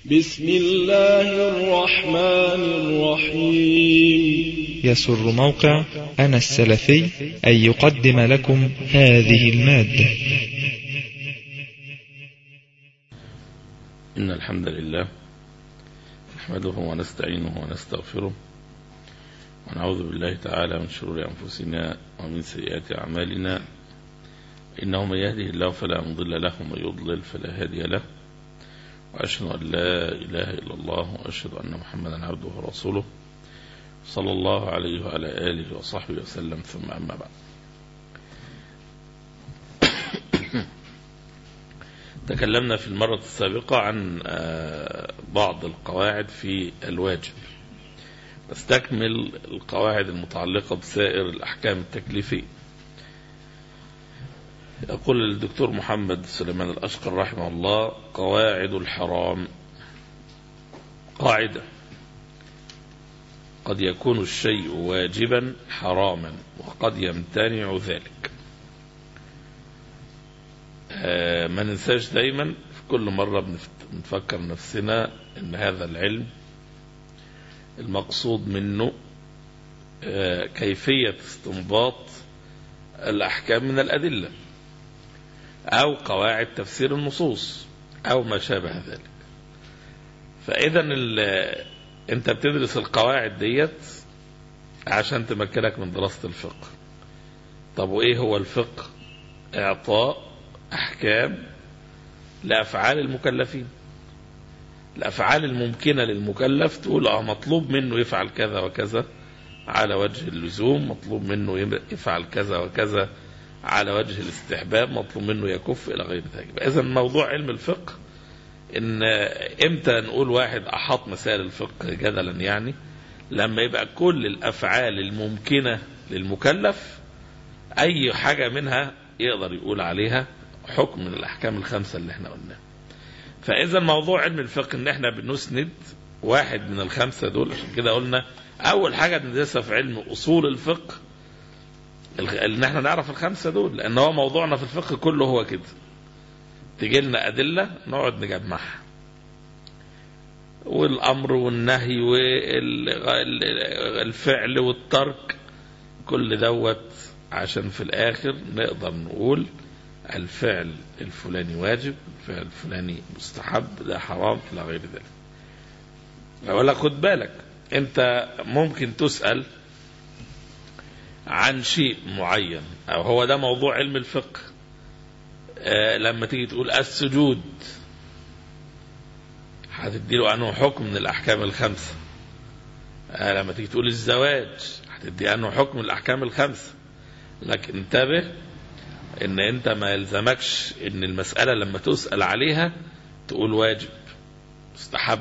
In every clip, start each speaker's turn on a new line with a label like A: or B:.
A: بسم الله الرحمن الرحيم.
B: يسر موقع أنا السلفي أن يقدم لكم هذه المادة.
C: إن الحمد لله نحمده ونستعينه ونستغفره ونعوذ بالله تعالى من شرور أنفسنا ومن سيئات أعمالنا، إنه من يهده الله فلا مضل له ومن يضلل فلا هادي له، وأشهد أن لا إله إلا الله وأشهد أن محمدا عبده ورسوله صلى الله عليه وعلى آله وصحبه وسلم، ثم أما بعد. تكلمنا في المرة السابقة عن بعض القواعد في الواجب، نستكمل القواعد المتعلقة بسائر الأحكام التكليفية. يقول الدكتور محمد سليمان الأشقر رحمه الله: قواعد الحرام. قاعدة: قد يكون الشيء واجبا حراما وقد يمتنع ذلك. ما ننساش دايما في كل مرة بنفكر نفسنا ان هذا العلم المقصود منه كيفية استنباط الأحكام من الأدلة أو قواعد تفسير النصوص أو ما شابه ذلك. فإذا أنت بتدرس القواعد ديت عشان تمكنك من دراسة الفقه. طب وإيه هو الفقه؟ إعطاء أحكام لأفعال المكلفين، الأفعال الممكنة للمكلف، تقول مطلوب منه يفعل كذا وكذا على وجه اللزوم، مطلوب منه يفعل كذا وكذا على وجه الاستحباب، مطلوب منه يكف إلى غير ذلك. إذن موضوع علم الفقه إن إمتى نقول واحد أحاط مسائل الفقه جدلا، يعني لما يبقى كل الأفعال الممكنة للمكلف أي حاجة منها يقدر يقول عليها حكم من الأحكام الخمسة اللي احنا قلناها. فإذا موضوع علم الفقه إن احنا بنسند واحد من الخمسة دول. عشان كده قلنا أول حاجة ندرسها في علم أصول الفقه ان احنا نعرف الخمسة دول، لأن هو موضوعنا في الفقه كله هو كده. تجي لنا أدلة نقعد نجمعها، والأمر والنهي والفعل والترك، كل دوت عشان في الآخر نقدر نقول الفعل الفلاني واجب، الفعل الفلاني مستحب، ده حرام، إلى غير ذلك. ولا خد بالك، أنت ممكن تسأل عن شيء معين، أو هو ده موضوع علم الفقه. لما تيجي تقول السجود هتديله أنه حكم من الأحكام الخمسة. لما تيجي تقول الزواج هتدي أنه حكم من الأحكام الخمسة. لكن انتبه ان انت ما يلزمكش ان المسألة لما تسأل عليها تقول واجب مستحب،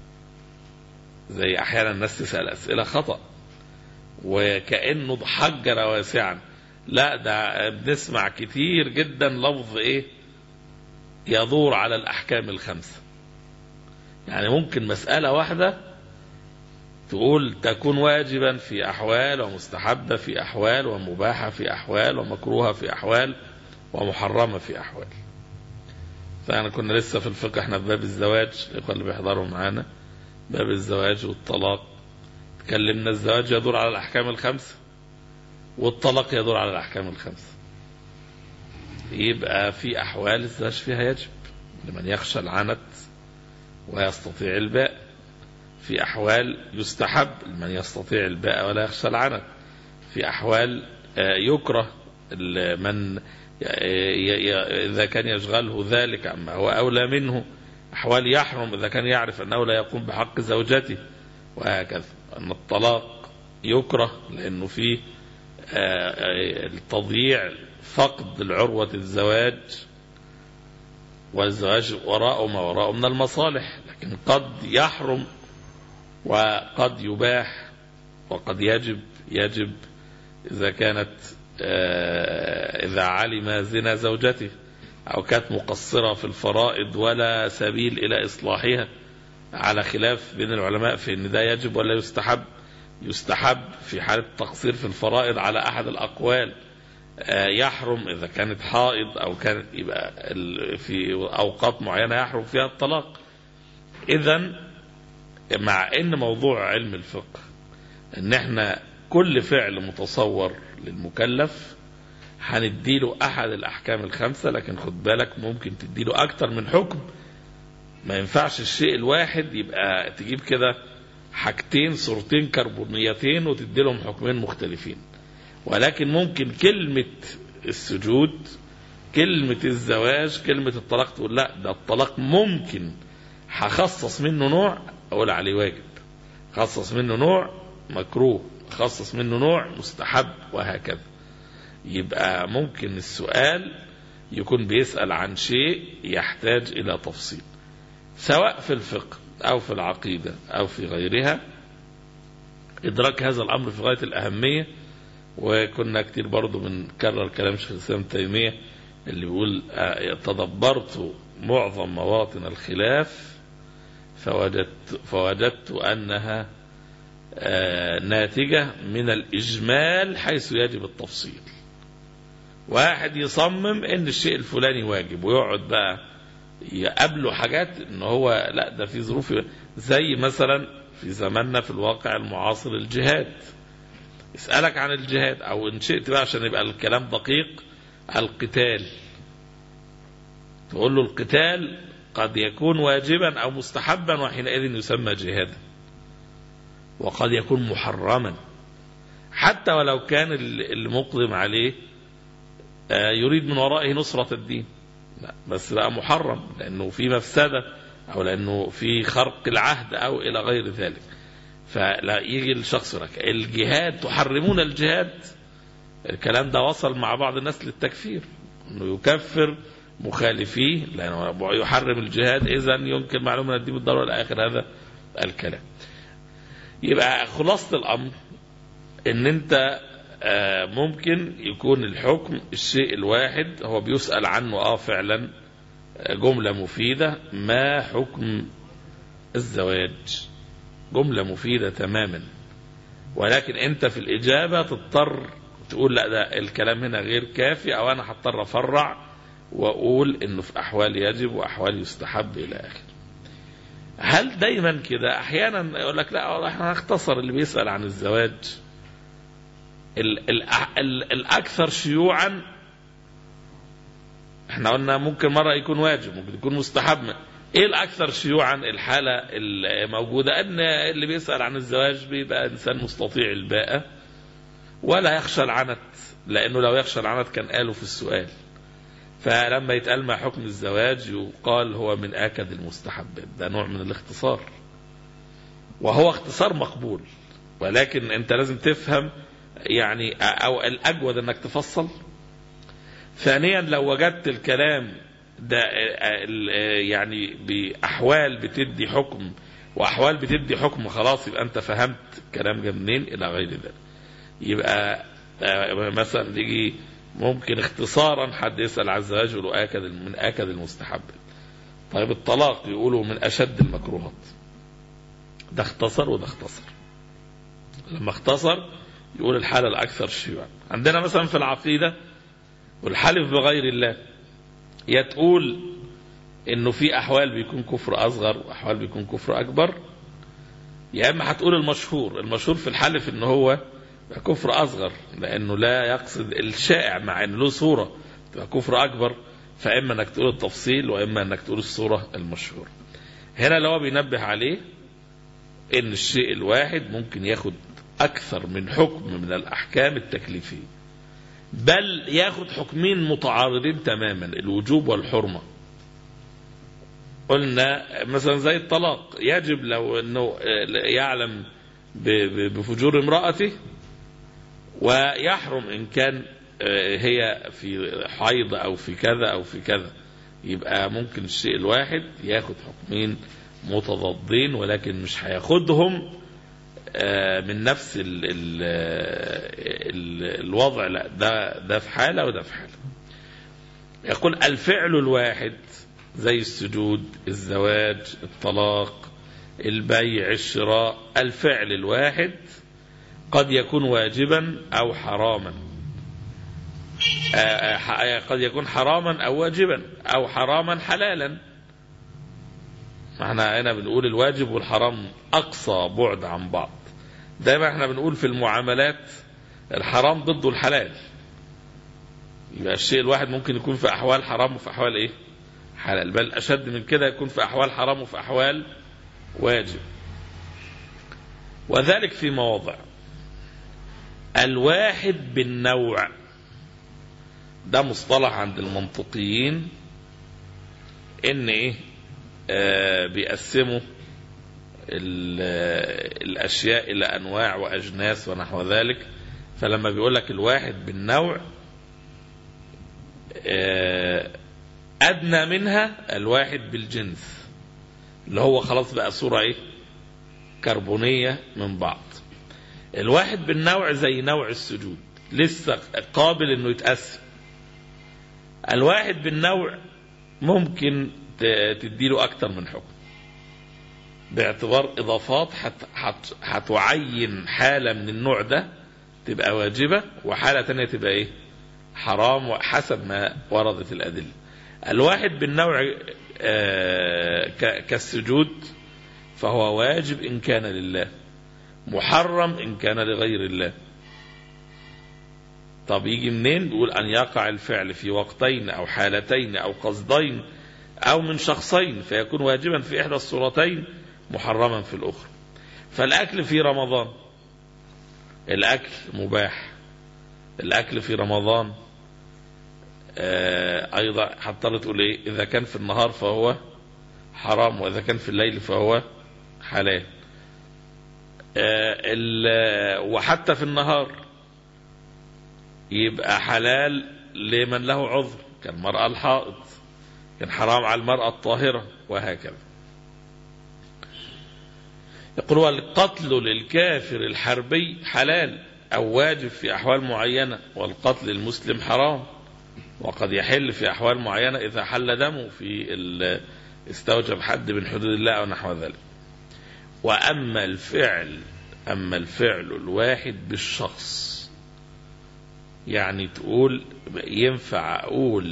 C: زي احيانا الناس تسأل اسئلة خطأ وكأنه حجر واسعا. لا، ده بنسمع كتير جدا لفظ يدور على الأحكام الخمسة. يعني ممكن مسألة واحدة تقول تكون واجبا في أحوال، ومستحبة في أحوال، ومباحة في أحوال، ومكروهة في أحوال، ومحرمة في أحوال. فأنا كنا لسه في الفقه، احنا في باب الزواج، الإخوة اللي بيحضروا معانا باب الزواج والطلاق، تكلمنا الزواج يدور على الأحكام الخمسة، والطلاق يدور على الأحكام الخمسة. يبقى في أحوال الزواج فيها يجب لمن يخشى العنت ويستطيع الباء، في أحوال يستحب لمن يستطيع الباء ولا يخشى العنت، في أحوال يكره من إذا كان يشغله ذلك عما هو أولى منه، أحوال يحرم إذا كان يعرف أنه لا يقوم بحق زوجته، وهكذا. أن الطلاق يكره لأنه فيه التضييع، فقد العروة الزواج، والزواج وراءه ما وراءه من المصالح، لكن قد يحرم وقد يباح وقد يجب إذا كانت إذا علم زنا زوجته، أو كانت مقصرة في الفرائض ولا سبيل إلى إصلاحها، على خلاف بين العلماء في أن ده يجب ولا يستحب. يستحب في حالة تقصير في الفرائض على أحد الأقوال، يحرم إذا كانت حائض أو كانت يبقى في أوقات معينة يحرم فيها الطلاق. إذن مع ان موضوع علم الفقه ان احنا كل فعل متصور للمكلف هنديله احد الاحكام الخمسة، لكن خد بالك ممكن تديله اكتر من حكم. ما ينفعش الشيء الواحد يبقى تجيب كده حاجتين صورتين كربونيتين وتديلهم حكمين مختلفين. ولكن ممكن كلمة السجود، كلمة الزواج، كلمة الطلاق، تقول لا ده الطلاق ممكن هخصص منه نوع أقول عليه واجب، خصص منه نوع مكروه، خصص منه نوع مستحب، وهكذا. يبقى ممكن السؤال يكون بيسأل عن شيء يحتاج إلى تفصيل، سواء في الفقه أو في العقيدة أو في غيرها. إدراك هذا الأمر في غاية الأهمية. وكنا كتير برضو بنكرر كلام شيخ الإسلام تيمية اللي بيقول تدبرت معظم مواطن الخلاف فوجدت أنها ناتجة من الإجمال حيث يجب التفصيل. واحد يصمم ان الشيء الفلاني واجب ويقعد بقى يقابله حاجات ان هو لا ده في ظروف، زي مثلا في زماننا في الواقع المعاصر الجهاد. اسألك عن الجهاد، او ان شئت بقى عشان يبقى الكلام دقيق، القتال، تقول له القتال قد يكون واجبا او مستحبا وحينئذ يسمى جهادا، وقد يكون محرما حتى ولو كان اللي مقدم عليه يريد من ورائه نصرة الدين، لا بس بقى محرم لأنه في مفسدة أو لأنه في خرق العهد أو إلى غير ذلك. فلا يجي الشخص لك الجهاد تحرمون الجهاد، الكلام ده وصل مع بعض الناس للتكفير، أنه يكفر مخالفيه لأنه يحرم الجهاد إذن ينكر معلومة من الدين بالضرورة إلى آخر هذا الكلام. يبقى خلاصة الأمر إن أنت ممكن يكون الحكم الشيء الواحد هو بيسأل عنه فعلا جملة مفيدة. ما حكم الزواج؟ جملة مفيدة تماما، ولكن انت في الإجابة تضطر تقول لا ده الكلام هنا غير كافي، او انا هضطر افرع واقول انه في احوال يجب واحوال يستحب الى اخره. هل دايما كده؟ احيانا يقول لك لا احنا هنختصر اللي بيسأل عن الزواج. الأكثر شيوعا احنا قلنا ممكن مرة يكون واجب، ممكن يكون مستحب. ايه الأكثر شيوعا؟ الحالة الموجودة ان اللي بيسأل عن الزواج بيبقى إنسان مستطيع الباءة ولا يخشى العنت، لأنه لو يخشى العنت كان قاله في السؤال. فلما يتقال ما حكم الزواج يقال هو من آكد المستحبات. ده نوع من الاختصار، وهو اختصار مقبول، ولكن انت لازم تفهم يعني، او الاجود انك تفصل. ثانيا لو وجدت الكلام ده يعني باحوال بتدي حكم واحوال بتدي حكم، خلاص يبقى انت فهمت الكلام جاي منين الى غير ذلك. يبقى مثلا يجي ممكن اختصارا حد يسأل عن الزواج يقولوا آكد من آكد المستحب. طيب الطلاق يقولوا من اشد المكروهات. ده اختصر وده اختصر. لما اختصر يقول الحالة الأكثر شيوعا. عندنا مثلا في العقيدة والحلف بغير الله، يا تقول إنه في أحوال بيكون كفر أصغر وأحوال بيكون كفر أكبر، يا إما هتقول المشهور في الحلف إنه هو كفر أصغر لأنه لا يقصد الشائع، مع إنه له صورة تبقى كفر أكبر. فإما إنك تقول التفصيل وإما إنك تقول الصورة المشهورة. هنا اللي هو بينبه عليه إن الشيء الواحد ممكن ياخد أكثر من حكم من الأحكام التكليفية، بل ياخد حكمين متعارضين تماما، الوجوب والحرمة. قلنا مثلا زي الطلاق، يجب لو أنه يعلم بفجور امرأته، ويحرم إن كان هي في حيض أو في كذا أو في كذا. يبقى ممكن الشيء الواحد ياخد حكمين متضادين، ولكن مش هياخدهم من نفس الوضع، لا ده في حالة وده في حالة. يقول الفعل الواحد زي السجود، الزواج، الطلاق، البيع، الشراء، الفعل الواحد قد يكون واجبا أو حراما، قد يكون حراما أو واجبا، أو حراما حلالا. ما احنا هنا بنقول الواجب والحرام أقصى بعد عن بعض. دايما احنا بنقول في المعاملات الحرام ضد الحلال، يبقى الشيء الواحد ممكن يكون في أحوال حرام وفي أحوال إيه؟ حلال، بل أشد من كده يكون في أحوال حرام وفي أحوال واجب. وذلك في مواضع. الواحد بالنوع ده مصطلح عند المنطقيين، إن إيه؟ بيقسموا الأشياء إلى أنواع وأجناس ونحو ذلك. فلما بيقول لك الواحد بالنوع، أدنى منها الواحد بالجنس، اللي هو خلاص بقى صورة إيه؟ كربونية من بعض. الواحد بالنوع زي نوع السجود لسه قابل إنه يتقسم. الواحد بالنوع ممكن تديله أكتر من حكم باعتبار إضافات هتعين حالة من النوع ده تبقى واجبة وحالة تانية تبقى إيه؟ حرام، وحسب ما وردت الأدلة. الواحد بالنوع كالسجود فهو واجب إن كان لله، محرم إن كان لغير الله. طب يجي منين؟ بيقول أن يقع الفعل في وقتين أو حالتين أو قصدين أو من شخصين فيكون واجبا في إحدى الصورتين محرما في الأخرى. فالأكل في رمضان، الأكل مباح. الأكل في رمضان أيضا حتى تقول إيه؟ إذا كان في النهار فهو حرام، وإذا كان في الليل فهو حلال. وحتى في النهار يبقى حلال لمن له عذر كالمرأة الحائض، كان حرام على المرأة الطاهرة، وهكذا. يقول والقتل للكافر الحربي حلال أو واجب في أحوال معينة، والقتل المسلم حرام، وقد يحل في أحوال معينة إذا حل دمه في استوجب حد من حدود الله أو نحو ذلك. وأما الفعل الواحد بالشخص، يعني تقول ينفع أقول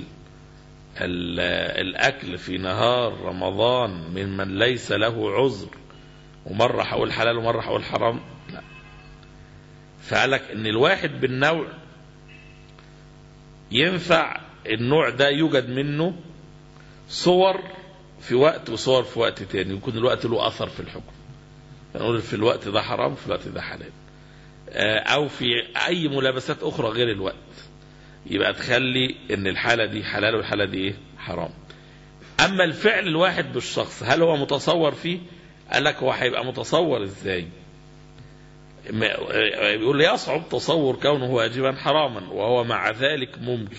C: الأكل في نهار رمضان من ليس له عذر ومرة هقول حلال ومرة هقول حرام؟ لا. فقالك إن الواحد بالنوع ينفع النوع ده يوجد منه صور في وقت وصور في وقت تاني، يكون الوقت له أثر في الحكم، نقول في الوقت ده حرام وفي الوقت ده حلال، أو في أي ملابسات أخرى غير الوقت، يبقى تخلي إن الحالة دي حلال والحالة دي إيه؟ حرام. أما الفعل الواحد بالشخص هل هو متصور فيه؟ قال لك هو هيبقى متصور إزاي؟ بيقول لي يصعب تصور كونه واجبا حراما، وهو مع ذلك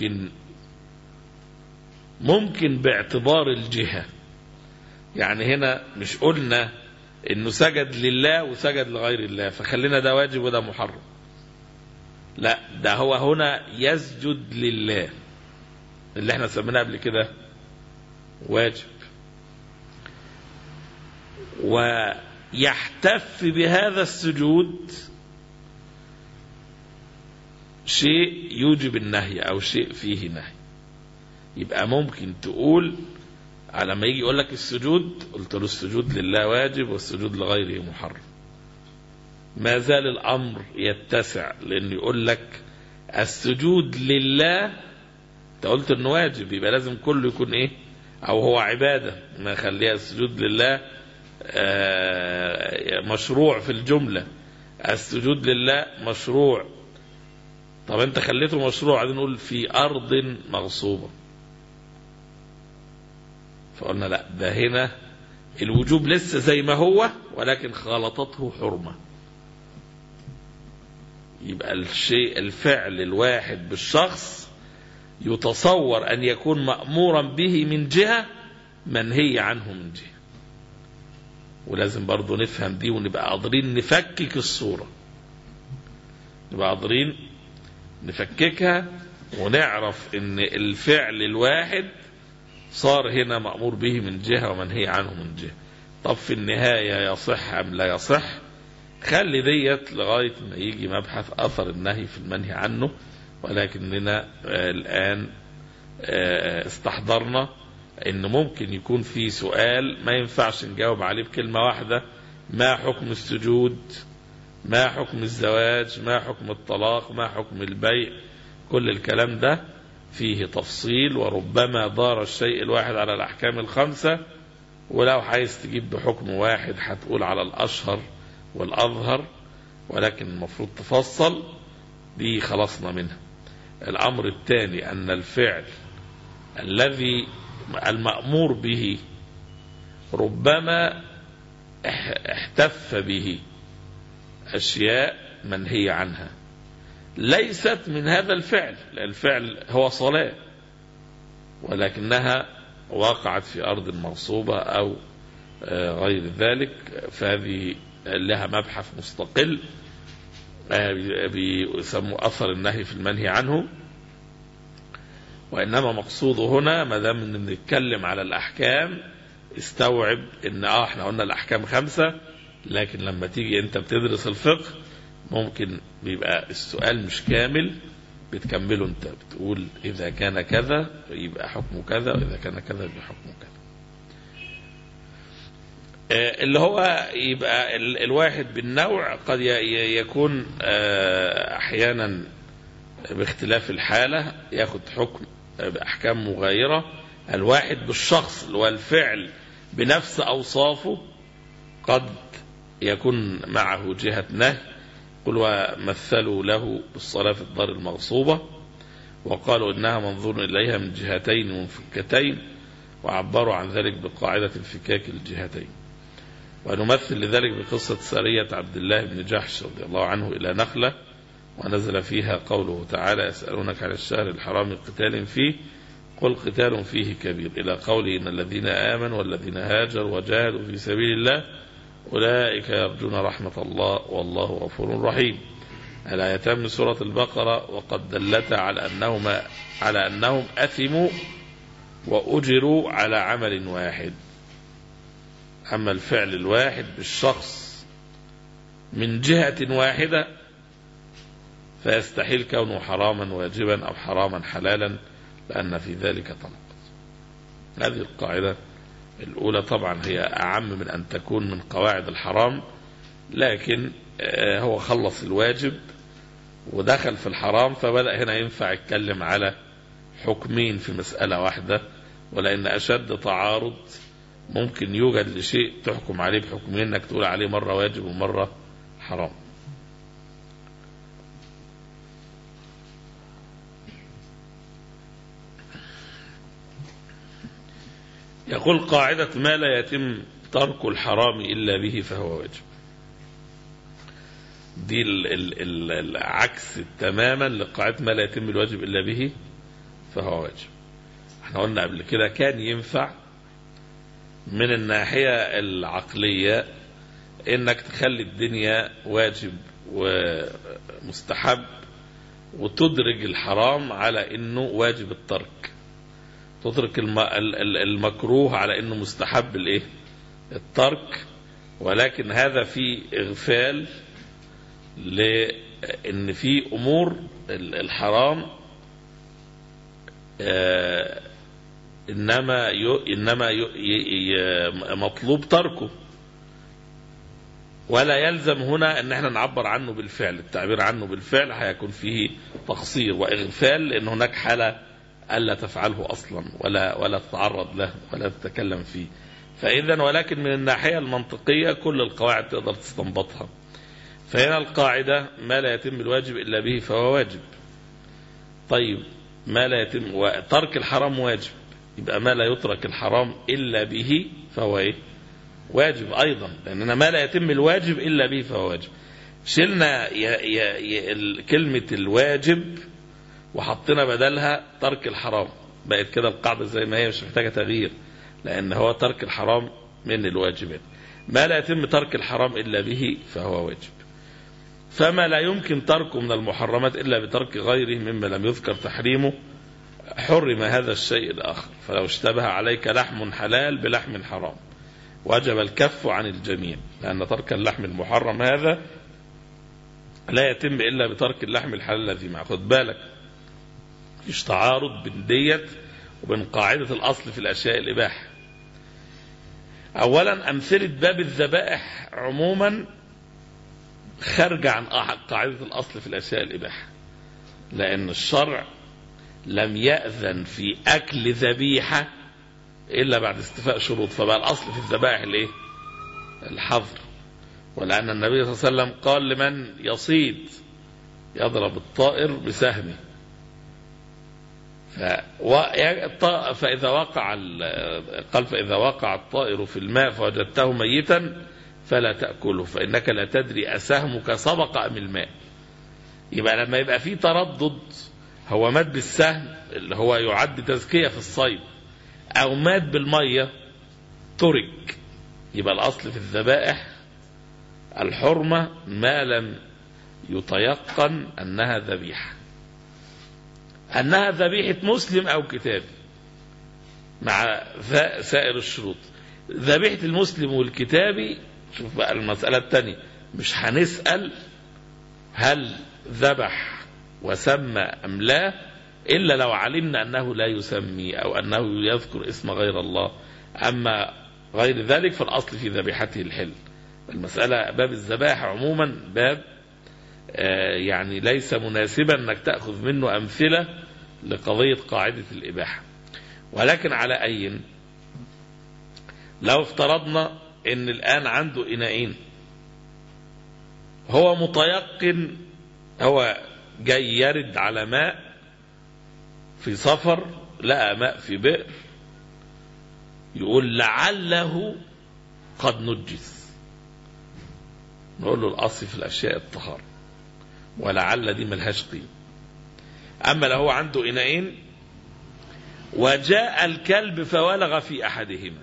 C: ممكن باعتبار الجهة. يعني هنا مش قلنا إنه سجد لله وسجد لغير الله فخلينا ده واجب وده محرم، لا، ده هو هنا يسجد لله اللي احنا سميناه قبل كده واجب، ويحتف بهذا السجود شيء يوجب النهي أو شيء فيه نهي. يبقى ممكن تقول على ما يجي يقول لك السجود، قلت له السجود لله واجب والسجود لغيره محرم. ما زال الأمر يتسع، لأن يقول لك السجود لله انت قلت انه واجب، يبقى لازم كله يكون ايه؟ او هو عبادة، ما خليها السجود لله مشروع في الجملة، السجود لله مشروع. طب انت خليته مشروع، عايزين نقول في أرض مغصوبة، فقلنا لا، ده هنا الوجوب لسه زي ما هو ولكن خالطته حرمة. يبقى الفعل الواحد بالشخص يتصور أن يكون مأمورا به من جهة، منهي عنه من جهة. ولازم برضو نفهم دي ونبقى قادرين نفكك الصورة، نبقى قادرين نفككها ونعرف ان الفعل الواحد صار هنا مأمور به من جهة ومنهي عنه من جهة. طب في النهاية يصح أم لا يصح؟ خلي ديت لغاية ما يجي مبحث أثر النهي في المنهي عنه. ولكننا الآن استحضرنا إن ممكن يكون في سؤال ما ينفعش نجاوب عليه بكلمة واحدة: ما حكم السجود، ما حكم الزواج، ما حكم الطلاق، ما حكم البيع. كل الكلام ده فيه تفصيل، وربما دار الشيء الواحد على الأحكام الخمسة، ولو عايز تجيب بحكم واحد هتقول على الأشهر والأظهر، ولكن المفروض تفصل. دي خلصنا منها. الأمر الثاني أن الفعل الذي المأمور به ربما احتف به أشياء منهي عنها ليست من هذا الفعل. الفعل هو صلاة، ولكنها وقعت في أرض مغصوبة أو غير ذلك، فهذه لها مبحث مستقل بيسموا أثر النهي في المنهي عنه. وإنما مقصوده هنا ما دام نتكلم على الأحكام استوعب إن احنا قلنا الأحكام 5، لكن لما تيجي أنت بتدرس الفقه ممكن بيبقى السؤال مش كامل، بتكمله أنت، بتقول إذا كان كذا يبقى حكمه كذا، وإذا كان كذا يبقى حكمه كذا. اللي هو يبقى الواحد بالنوع قد يكون أحيانا باختلاف الحالة ياخد حكم بأحكام مغايرة. الواحد بالشخص اللي هو الفعل بنفس أوصافه قد يكون معه جهة نهي. قل ومثلوا له بالصلاة في الدار المغصوبة وقالوا إنها منظور إليها من جهتين منفكتين، وعبروا عن ذلك بقاعدة انفكاك الجهتين. ونمثل لذلك بقصة سرية عبد الله بن جحش رضي الله عنه إلى نخلة، ونزل فيها قوله تعالى: يسألونك عن الشهر الحرام قتال فيه قل قتال فيه كبير، إلى قوله: إن الذين آمنوا والذين هاجروا وجاهدوا في سبيل الله أولئك يرجون رحمة الله والله غفور رحيم. الآيتان من سورة البقرة وقد دلتا على أنهم أثموا وأجروا على عمل واحد. أما الفعل الواحد بالشخص من جهة واحدة فيستحيل كونه حراما واجبا أو حراما حلالا، لأن في ذلك تناقض. هذه القاعدة الأولى طبعا هي أعم من أن تكون من قواعد الحرام، لكن هو خلص الواجب ودخل في الحرام، فبدأ هنا ينفع يتكلم على حكمين في مسألة واحدة. ولأن أشد تعارض ممكن يوجد لشيء تحكم عليه بحكمين، انك تقول عليه مرة واجب ومرة حرام. يقول قاعدة ما لا يتم ترك الحرام إلا به فهو واجب. دي العكس تماما لقاعدة ما لا يتم الواجب إلا به فهو واجب. احنا قلنا قبل كده كان ينفع من الناحية العقلية انك تخلي الدنيا واجب ومستحب، وتدرج الحرام على انه واجب الترك، تترك المكروه على انه مستحب الترك. ولكن هذا في اغفال لان في امور الحرام إنما مطلوب تركه، ولا يلزم هنا أن احنا نعبر عنه بالفعل. التعبير عنه بالفعل هيكون فيه تقصير وإغفال، لأن هناك حالة ألا تفعله أصلا ولا تتعرض له ولا تتكلم فيه. فإذا ولكن من الناحية المنطقية كل القواعد تقدر تستنبطها. فهنا القاعدة ما لا يتم الواجب إلا به فهو واجب. طيب ما لا يتم وترك الحرام واجب، يبقى ما لا يترك الحرام إلا به فهو واجب أيضا، لأننا ما لا يتم الواجب إلا به فهو واجب. شلنا كلمة الواجب وحطينا بدلها ترك الحرام، بقت كده القاعدة زي ما هي، مش محتاجة تغيير، لأن هو ترك الحرام من الواجبات. ما لا يتم ترك الحرام إلا به فهو واجب. فما لا يمكن تركه من المحرمات إلا بترك غيره مما لم يذكر تحريمه حرم هذا الشيء الآخر. فلو اشتبه عليك لحم حلال بلحم حرام وجب الكف عن الجميع، لأن ترك اللحم المحرم هذا لا يتم إلا بترك اللحم الحلال الذي معه. خد بالك، مش تعارض بين ديت وبين قاعدة الأصل في الأشياء الإباحة. أولا أمثلة باب الذبائح عموما خارجة عن قاعدة الأصل في الأشياء الإباحة، لأن الشرع لم يأذن في أكل ذبيحة إلا بعد استيفاء شروط، فبقى الأصل في الذبائح الإيه؟ الحظر. ولأن النبي صلى الله عليه وسلم قال لمن يصيد يضرب الطائر بسهمه، فإذا وقع الطائر في الماء فوجدته ميتا فلا تأكله فإنك لا تدري أسهمك سبق أم الماء. يبقى لما يبقى فيه تردد، هو مات بالسهم اللي هو يعد تزكية في الصيد أو مات بالمية ترك، يبقى الأصل في الذبائح الحرمة ما لم يتيقن أنها ذبيحة، أنها ذبيحة مسلم أو كتابي مع سائر الشروط. ذبيحة المسلم والكتابي، شوف بقى المسألة الثانية، مش هنسأل هل ذبح وسمى أم لا إلا لو علمنا أنه لا يسمي أو أنه يذكر اسم غير الله. أما غير ذلك فالأصل في ذبيحته الحل. المسألة باب الذبائح عموما باب يعني ليس مناسبا أنك تأخذ منه أمثلة لقضية قاعدة الإباحة. ولكن على أي، لو افترضنا أن الآن عنده إناءين، هو متيقن، هو جاي يرد على ماء في سفر، لقى ماء في بئر، يقول لعله قد نجس، نقول له الأصل في الأشياء الطهارة، ولعل دي ملهاش قيمة. أما لو هو عنده إناءين وجاء الكلب فولغ في أحدهما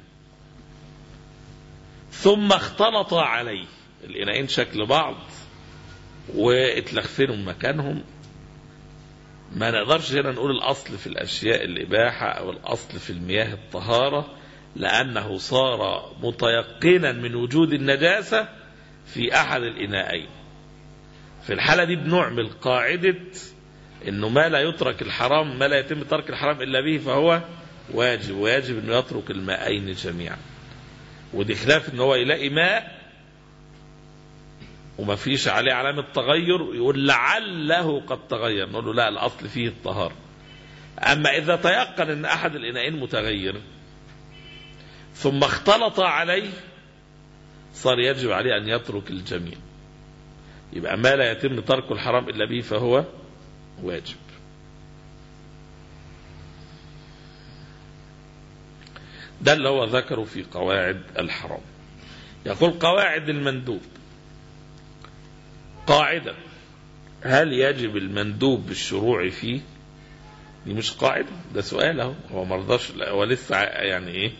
C: ثم اختلط عليه، الإناءين شكل بعض واتلخفنوا مكانهم، ما نقدرش هنا نقول الأصل في الأشياء الإباحة أو الأصل في المياه الطهارة، لأنه صار متيقنا من وجود النجاسة في أحد الإناءين. في الحالة دي بنعمل قاعدة إنه ما لا يترك الحرام، ما لا يتم ترك الحرام إلا به فهو واجب، ويجب إنه يترك الماءين جميعا. ودي خلاف إنه هو يلاقي ماء وما فيش عليه علامة تغير يقول لعله قد تغير، نقول له لا، الأصل فيه الطهارة. أما إذا تيقن أن أحد الإناءين متغير ثم اختلط عليه صار يجب عليه أن يترك الجميع. يبقى ما لا يتم ترك الحرام إلا به فهو واجب. ده اللي هو ذكره في قواعد الحرام. يقول قواعد المندوب. قاعدة: هل يجب المندوب بالشروع فيه؟ دي مش قاعدة، ده سؤال اهو، هو مرضاش، هو لسه يعني ايه،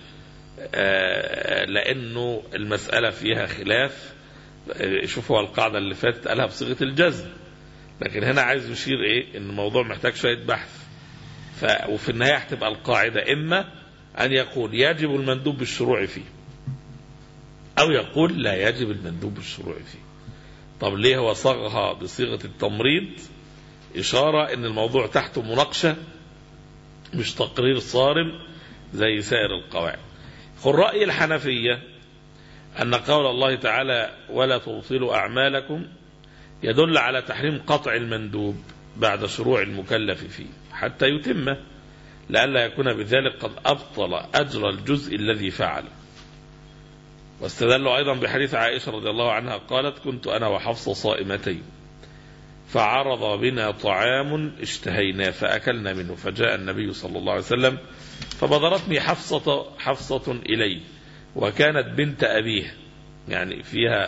C: لانه المسألة فيها خلاف. شوف هو القاعدة اللي فاتت قالها بصيغة الجزم، لكن هنا عايز يشير ايه، ان الموضوع محتاج شوية بحث. وفي النهاية هتبقى القاعدة اما ان يقول يجب المندوب بالشروع فيه، او يقول لا يجب المندوب بالشروع فيه. طب ليه هو صاغها بصيغة التمريض؟ إشارة إن الموضوع تحته مناقشة، مش تقرير صارم زي سائر القواعد. خل رأي الحنفية أن قول الله تعالى ولا تبطلوا أعمالكم يدل على تحريم قطع المندوب بعد شروع المكلف فيه حتى يتمه، لئلا يكون بذلك قد أبطل أجر الجزء الذي فعله. واستدلوا أيضا بحديث عائشة رضي الله عنها قالت: كنت أنا وحفصة صائمتين فعرض بنا طعام اشتهينا فأكلنا منه، فجاء النبي صلى الله عليه وسلم فبادرتني حفصة إليه، وكانت بنت أبيه، يعني فيها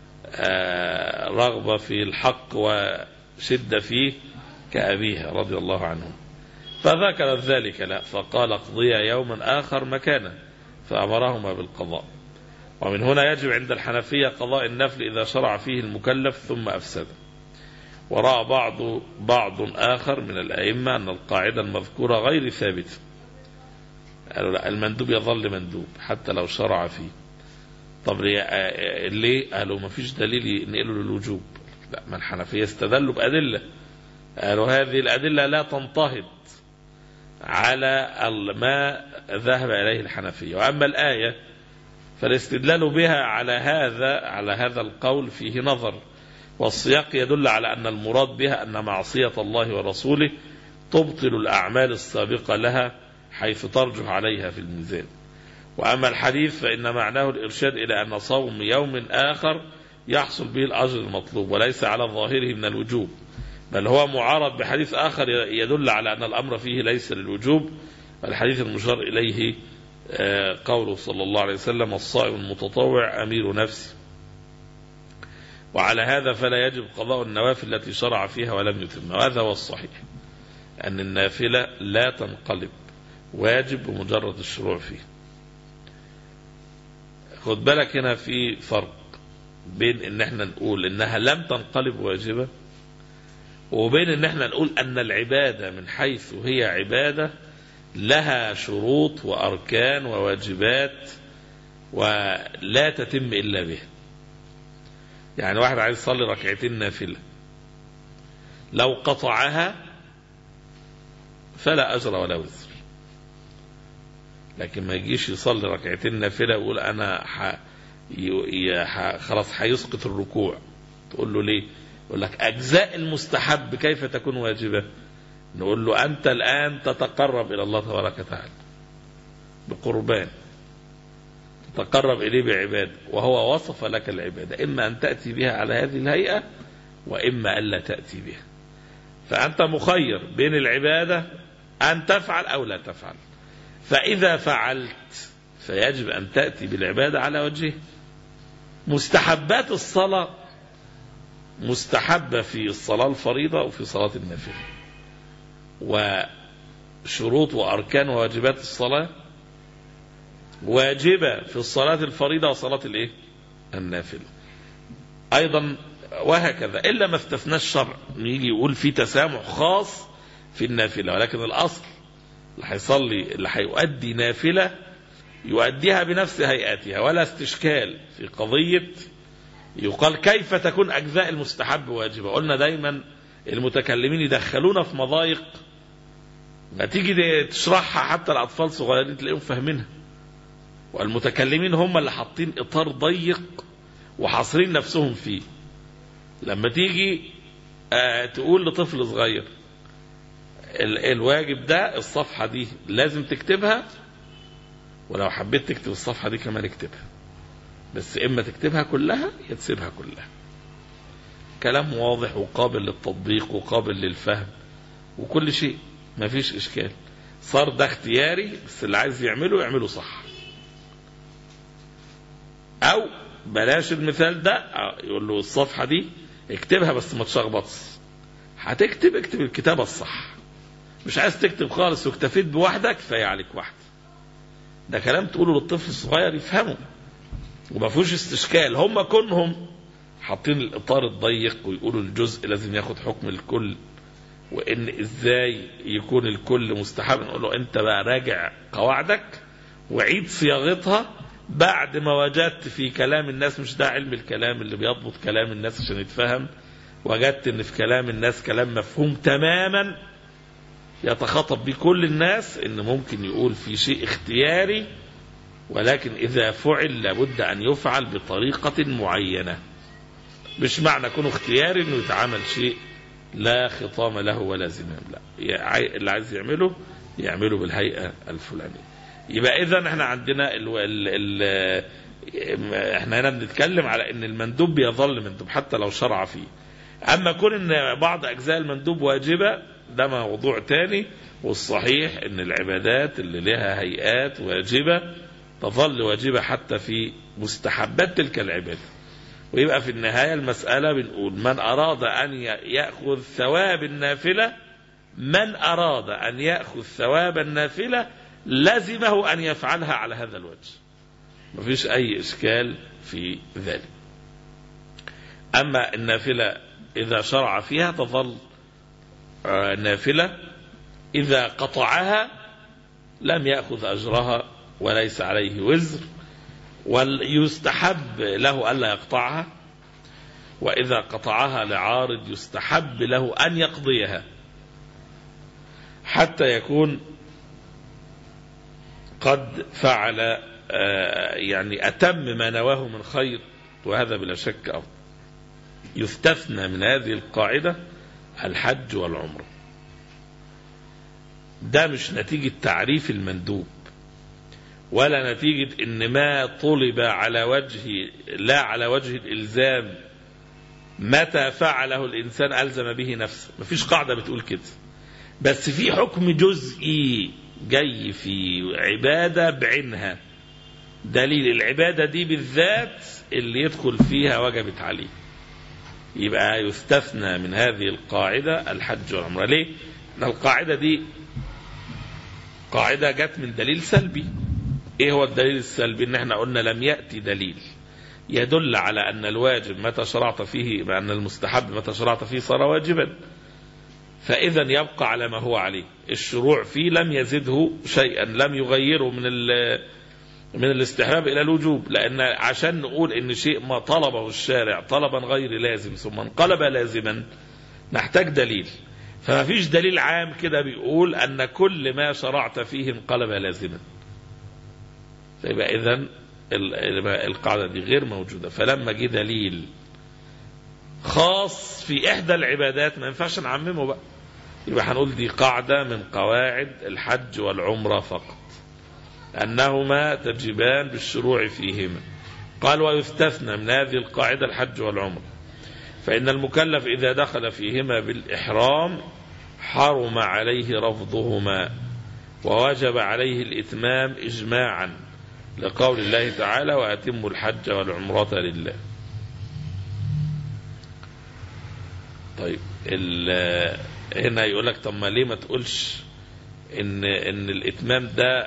C: رغبة في الحق وشدة فيه كأبيها رضي الله عنه، فذكرت ذلك لا، فقال: اقضيا يوما آخر مكانه، فأمرهما بالقضاء. ومن هنا يجب عند الحنفية قضاء النفل إذا شرع فيه المكلف ثم أفسده. ورأى بعض آخر من الأئمة أن القاعدة المذكورة غير ثابتة، المندوب يظل مندوب حتى لو شرع فيه. طب ليه؟ قالوا ما فيش دليل ينقله للوجوب. لا، ما الحنفية استدلوا بأدلة، قالوا هذه الأدلة لا تنتهض على ما ذهب إليه الحنفية. وأما الآية فالاستدلال بها على هذا القول فيه نظر، والسياق يدل على أن المراد بها أن معصية الله ورسوله تبطل الأعمال السابقة لها حيث ترجح عليها في الميزان. وأما الحديث فإن معناه الإرشاد إلى أن صوم يوم آخر يحصل به الأجر المطلوب وليس على ظاهره من الوجوب، بل هو معارض بحديث آخر يدل على أن الأمر فيه ليس للوجوب. الحديث المشار إليه قوله صلى الله عليه وسلم: الصائم المتطوع أمير نفسه. وعلى هذا فلا يجب قضاء النوافل التي شرع فيها ولم يتم. وهذا هو الصحيح، أن النافلة لا تنقلب واجب بمجرد الشروع فيه. خد بالك هنا في فرق بين ان احنا نقول انها لم تنقلب واجبة، وبين ان احنا نقول ان العبادة من حيث هي عبادة لها شروط واركان وواجبات ولا تتم الا بها. يعني واحد عايز يصلي ركعتين نافلة، لو قطعها فلا اجر ولا وزر. لكن ما يجيش يصلي ركعتين نافلة ويقول انا خلاص هيسقط الركوع. تقول له ليه؟ يقول لك أجزاء المستحب كيف تكون واجبة؟ نقول له أنت الآن تتقرب إلى الله تبارك وتعالى بقربان، تتقرب إليه بعبادة، وهو وصف لك العبادة، إما أن تأتي بها على هذه الهيئة وإما أن لا تأتي بها. فأنت مخير بين العبادة أن تفعل أو لا تفعل. فإذا فعلت فيجب أن تأتي بالعبادة على وجهه. مستحبات الصلاة مستحبة في الصلاة الفريضة وفي صلاة النافلة، وشروط وأركان وواجبات الصلاة واجبة في الصلاة الفريضة وصلاة النافلة أيضا، وهكذا. إلا ما استثنى الشرع يجي يقول في تسامح خاص في النافلة، ولكن الأصل اللي هيؤدي نافلة يؤديها بنفس هيئاتها، ولا استشكال في قضية يقال كيف تكون أجزاء المستحب واجبة. قلنا دايما المتكلمين يدخلونا في مضايق ما تيجي تشرحها حتى الأطفال صغيرين تلاقيهم فاهمينها، والمتكلمين هم اللي حاطين إطار ضيق وحاصرين نفسهم فيه. لما تيجي تقول لطفل صغير الواجب ده الصفحة دي لازم تكتبها، ولو حبيت تكتب الصفحة دي كمان اكتبها، بس إما تكتبها كلها يا تسيبها كلها. كلام واضح وقابل للتطبيق وقابل للفهم وكل شيء، ما فيش إشكال. صار ده اختياري، بس اللي عايز يعمله صح. أو بلاش المثال ده، يقول له الصفحة دي اكتبها بس ما تشخبطش. اكتب الكتابة الصح. مش عايز تكتب خالص واكتفيت بواحدة كفاية عليك واحدة. ده كلام تقوله للطفل الصغير يفهمه وما فيهوش استشكال. هم كونهم حاطين الإطار الضيق ويقولوا الجزء لازم ياخد حكم الكل، وإن إزاي يكون الكل مستحب. نقول له أنت بقى راجع قواعدك وعيد صياغتها بعد ما وجدت في كلام الناس، مش ده علم الكلام اللي بيضبط كلام الناس عشان يتفهم، وجدت ان في كلام الناس كلام مفهوم تماما يتخاطب به كل الناس، ان ممكن يقول في شيء اختياري، ولكن اذا فعل لابد ان يفعل بطريقة معينة. مش معنى كونه اختياري انه يتعامل شيء لا خطام له ولا زمام، لا، اللي عايز يعمله بالهيئة الفلانية. يبقى اذا احنا عندنا احنا هنا بنتكلم على ان المندوب بيظل مندوب حتى لو شرع فيه. اما كون ان بعض اجزاء المندوب واجبة ده موضوع تاني، والصحيح ان العبادات اللي لها هيئات واجبة تظل واجبة حتى في مستحبات تلك العبادة. ويبقى في النهاية المسألة بنقول من أراد أن يأخذ ثواب النافلة، من أراد أن يأخذ ثواب النافلة لازمه أن يفعلها على هذا الوجه، ما فيش أي إشكال في ذلك. أما النافلة إذا شرع فيها تظل نافلة، إذا قطعها لم يأخذ أجرها وليس عليه وزر، ويستحب له ألا يقطعها، وإذا قطعها لعارض يستحب له أن يقضيها حتى يكون قد فعل يعني أتم ما نواه من خير، وهذا بلا شك أفضل. يستثنى من هذه القاعدة الحج والعمرة. ده مش نتيجة تعريف المندوب، ولا نتيجة إن ما طلب على وجه لا على وجه الإلزام، متى فعله الإنسان ألزم به نفسه. مفيش قاعدة بتقول كده، بس في حكم جزئي جاي في عبادة بعينها، دليل العبادة دي بالذات اللي يدخل فيها وجبت عليه، يبقى يستثنى من هذه القاعدة الحج والعمرة. ليه؟ أن القاعدة دي قاعدة جت من دليل سلبي. ايه هو الدليل السلبي؟ ان احنا قلنا لم يأتي دليل يدل على ان الواجب متى شرعت فيه، بأن المستحب متى شرعت فيه صار واجبا، فإذا يبقى على ما هو عليه. الشروع فيه لم يزده شيئا، لم يغيره من الاستحباب إلى الوجوب، لأن عشان نقول إن شيء ما طلبه الشارع طلبا غير لازم ثم انقلب لازما نحتاج دليل. فما فيش دليل عام كده بيقول أن كل ما شرعت فيه انقلب لازما، فيبقى إذن القاعدة دي غير موجودة. فلما جه دليل خاص في إحدى العبادات ما ينفعش نعممه بقى، يبقى هنقول دي قاعدة من قواعد الحج والعمرة فقط، أنهما تجبان بالشروع فيهما. قال ويستثنى من هذه القاعدة الحج والعمرة، فإن المكلف إذا دخل فيهما بالإحرام حرم عليه رفضهما ووجب عليه الإتمام إجماعا، لقول الله تعالى وأتموا الحج والعمرة لله. طيب هنا يقول لك طب ما ليه ما تقولش إن الإتمام ده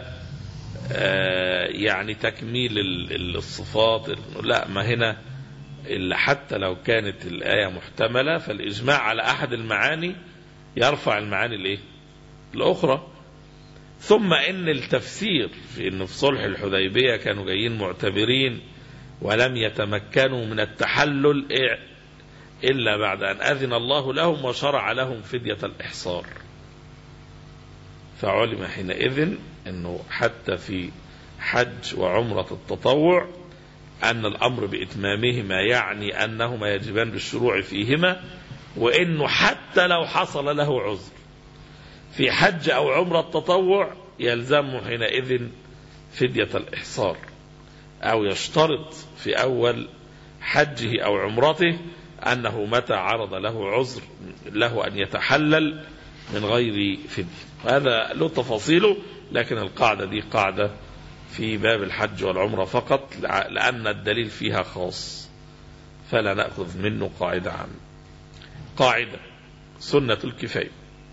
C: يعني تكميل الصفات؟ لا، ما هنا إلا حتى لو كانت الآية محتملة فالإجماع على أحد المعاني يرفع المعاني الأخرى. ثم إن التفسير في إن في صلح الحديبية كانوا جايين معتبرين ولم يتمكنوا من التحلل إلا بعد أن أذن الله لهم وشرع لهم فدية الإحصار، فعلم حينئذ أنه حتى في حج وعمرة التطوع أن الأمر بإتمامهما يعني أنهما يجبان بالشروع فيهما، وإنه حتى لو حصل له عذر في حج أو عمرة التطوع يلزمه حينئذ فدية الإحصار، أو يشترط في أول حجه أو عمرته أنه متى عرض له عذر له أن يتحلل من غير فدية. هذا له تفاصيله، لكن القاعدة دي قاعدة في باب الحج والعمرة فقط، لأن الدليل فيها خاص فلا نأخذ منه قاعدة عامة. قاعدة سنة الكفاية.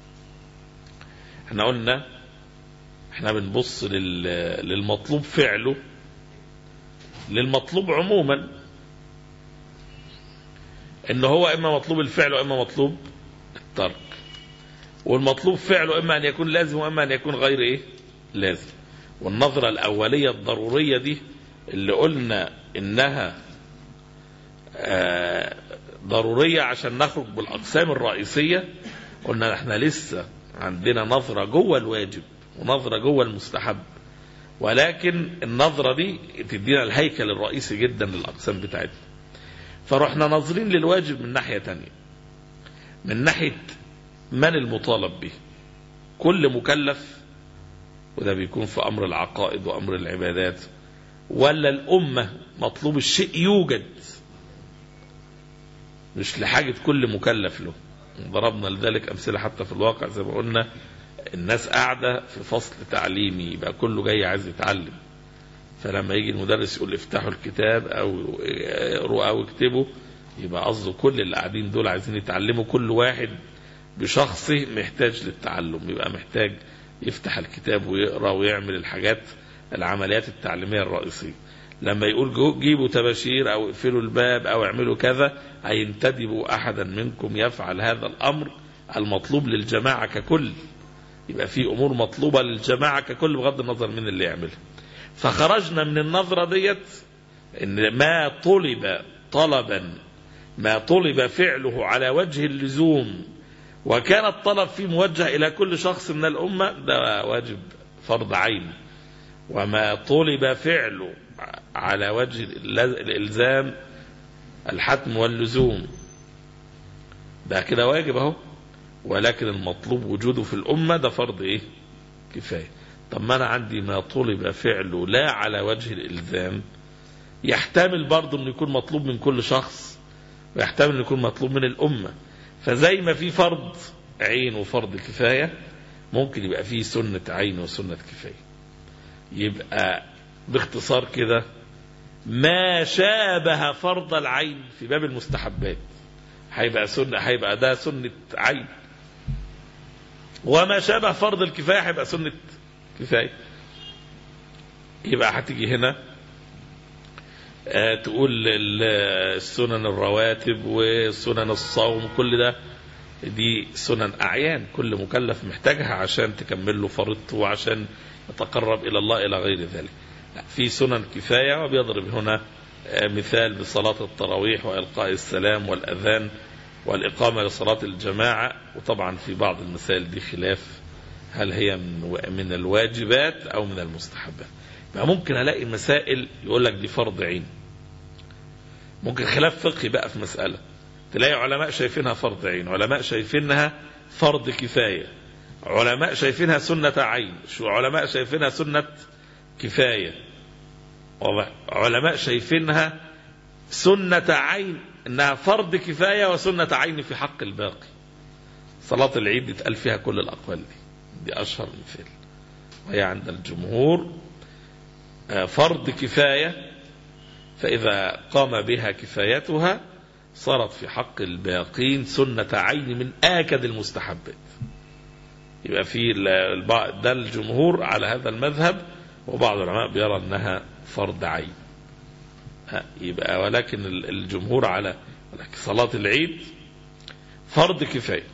C: احنا قلنا احنا بنبص للمطلوب فعله، للمطلوب عموما، انه هو اما مطلوب الفعل واما مطلوب الترك، والمطلوب فعله اما ان يكون لازم واما ان يكون غير لازم. والنظرة الاولية الضرورية دي اللي قلنا انها ضرورية عشان نخرج بالاقسام الرئيسية، قلنا احنا لسه عندنا نظرة جوه الواجب ونظرة جوه المستحب، ولكن النظرة دي تدينا الهيكل الرئيسي جدا للأقسام بتاعتنا. فرحنا ناظرين للواجب من ناحية تانية، من ناحية من المطالب به. كل مكلف، وده بيكون في أمر العقائد وأمر العبادات، ولا الأمة مطلوب الشيء يوجد مش لحاجة كل مكلف له. ضربنا لذلك أمثلة حتى في الواقع، زي ما قلنا الناس قاعدة في فصل تعليمي يبقى كله جاي عايز يتعلم، فلما يجي المدرس يقول افتحوا الكتاب أو اقروا أو اكتبوا، يبقى قصده كل اللي قاعدين دول عايزين يتعلموا، كل واحد بشخصه محتاج للتعلم، يبقى محتاج يفتح الكتاب ويقرأ ويعمل الحاجات العمليات التعليمية الرئيسية. لما يقول جيبوا تباشير أو اقفلوا الباب أو اعملوا كذا، هينتدبوا أحدا منكم يفعل هذا الأمر المطلوب للجماعة ككل. يبقى في أمور مطلوبة للجماعة ككل بغض النظر من اللي يعملها. فخرجنا من النظرة ديت إن ما طلب طلبا ما طلب فعله على وجه اللزوم وكان الطلب فيه موجه إلى كل شخص من الأمة، ده واجب فرض عين، وما طلب فعله على وجه الإلزام الحتم واللزوم ده كده واجب اهو، ولكن المطلوب وجوده في الأمة ده فرض ايه؟ كفاية. طب ما أنا عندي ما طلب فعله لا على وجه الإلزام، يحتمل برضه أن يكون مطلوب من كل شخص، ويحتمل أن يكون مطلوب من الأمة. فزي ما في فرض عين وفرض كفاية، ممكن يبقى فيه سنة عين وسنة كفاية. يبقى باختصار كده ما شابه فرض العين في باب المستحبات هيبقى ده سنة عين، وما شابه فرض الكفاية هيبقى سنة كفاية. يبقى هتيجي هنا تقول السنن الرواتب وسنن الصوم كل ده دي سنن أعيان، كل مكلف محتاجها عشان تكمل له فرضته وعشان يتقرب إلى الله إلى غير ذلك. في سنن كفاية، وبيضرب هنا مثال بصلاة التراويح وإلقاء السلام والأذان والإقامة لصلاة الجماعة. وطبعا في بعض المسائل دي خلاف هل هي من الواجبات أو من المستحبات. ممكن ألاقي مسائل يقول لك دي فرض عين، ممكن خلاف فقهي بقى في مسألة تلاقي علماء شايفينها فرض عين، علماء شايفينها فرض كفاية، علماء شايفينها سنة عين، علماء شايفينها سنة كفاية، علماء شايفينها سنة عين انها فرض كفاية وسنة عين في حق الباقي. صلاة العيد يتقال فيها كل الأقوال دي أشهر مثال، وهي عند الجمهور فرض كفاية، فإذا قام بها كفايتها صارت في حق الباقين سنة عين من آكد المستحبات. يبقى في ده الجمهور على هذا المذهب، وبعض العلماء بيرى أنها فرض عين. يبقى ولكن الجمهور على صلاة العيد فرض كفاية،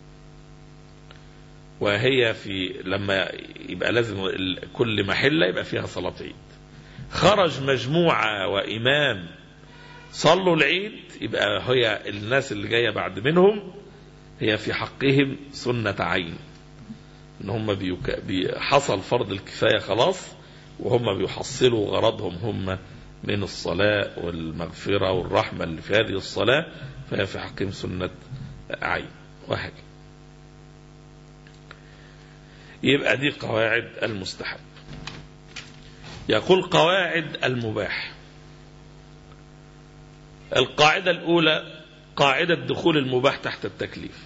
C: وهي في لما يبقى لازم كل محلة يبقى فيها صلاة عيد. خرج مجموعة وإمام صلوا العيد، يبقى هي الناس اللي جاية بعد منهم هي في حقهم سنة عين، ان هم حصل فرض الكفاية خلاص، وهم بيحصلوا غرضهم هم من الصلاة والمغفرة والرحمة اللي في هذه الصلاة، فهي في حقهم سنة عين. وهكذا يبقى دي قواعد المستحب. يقول قواعد المباح. القاعدة الأولى قاعدة دخول المباح تحت التكليف.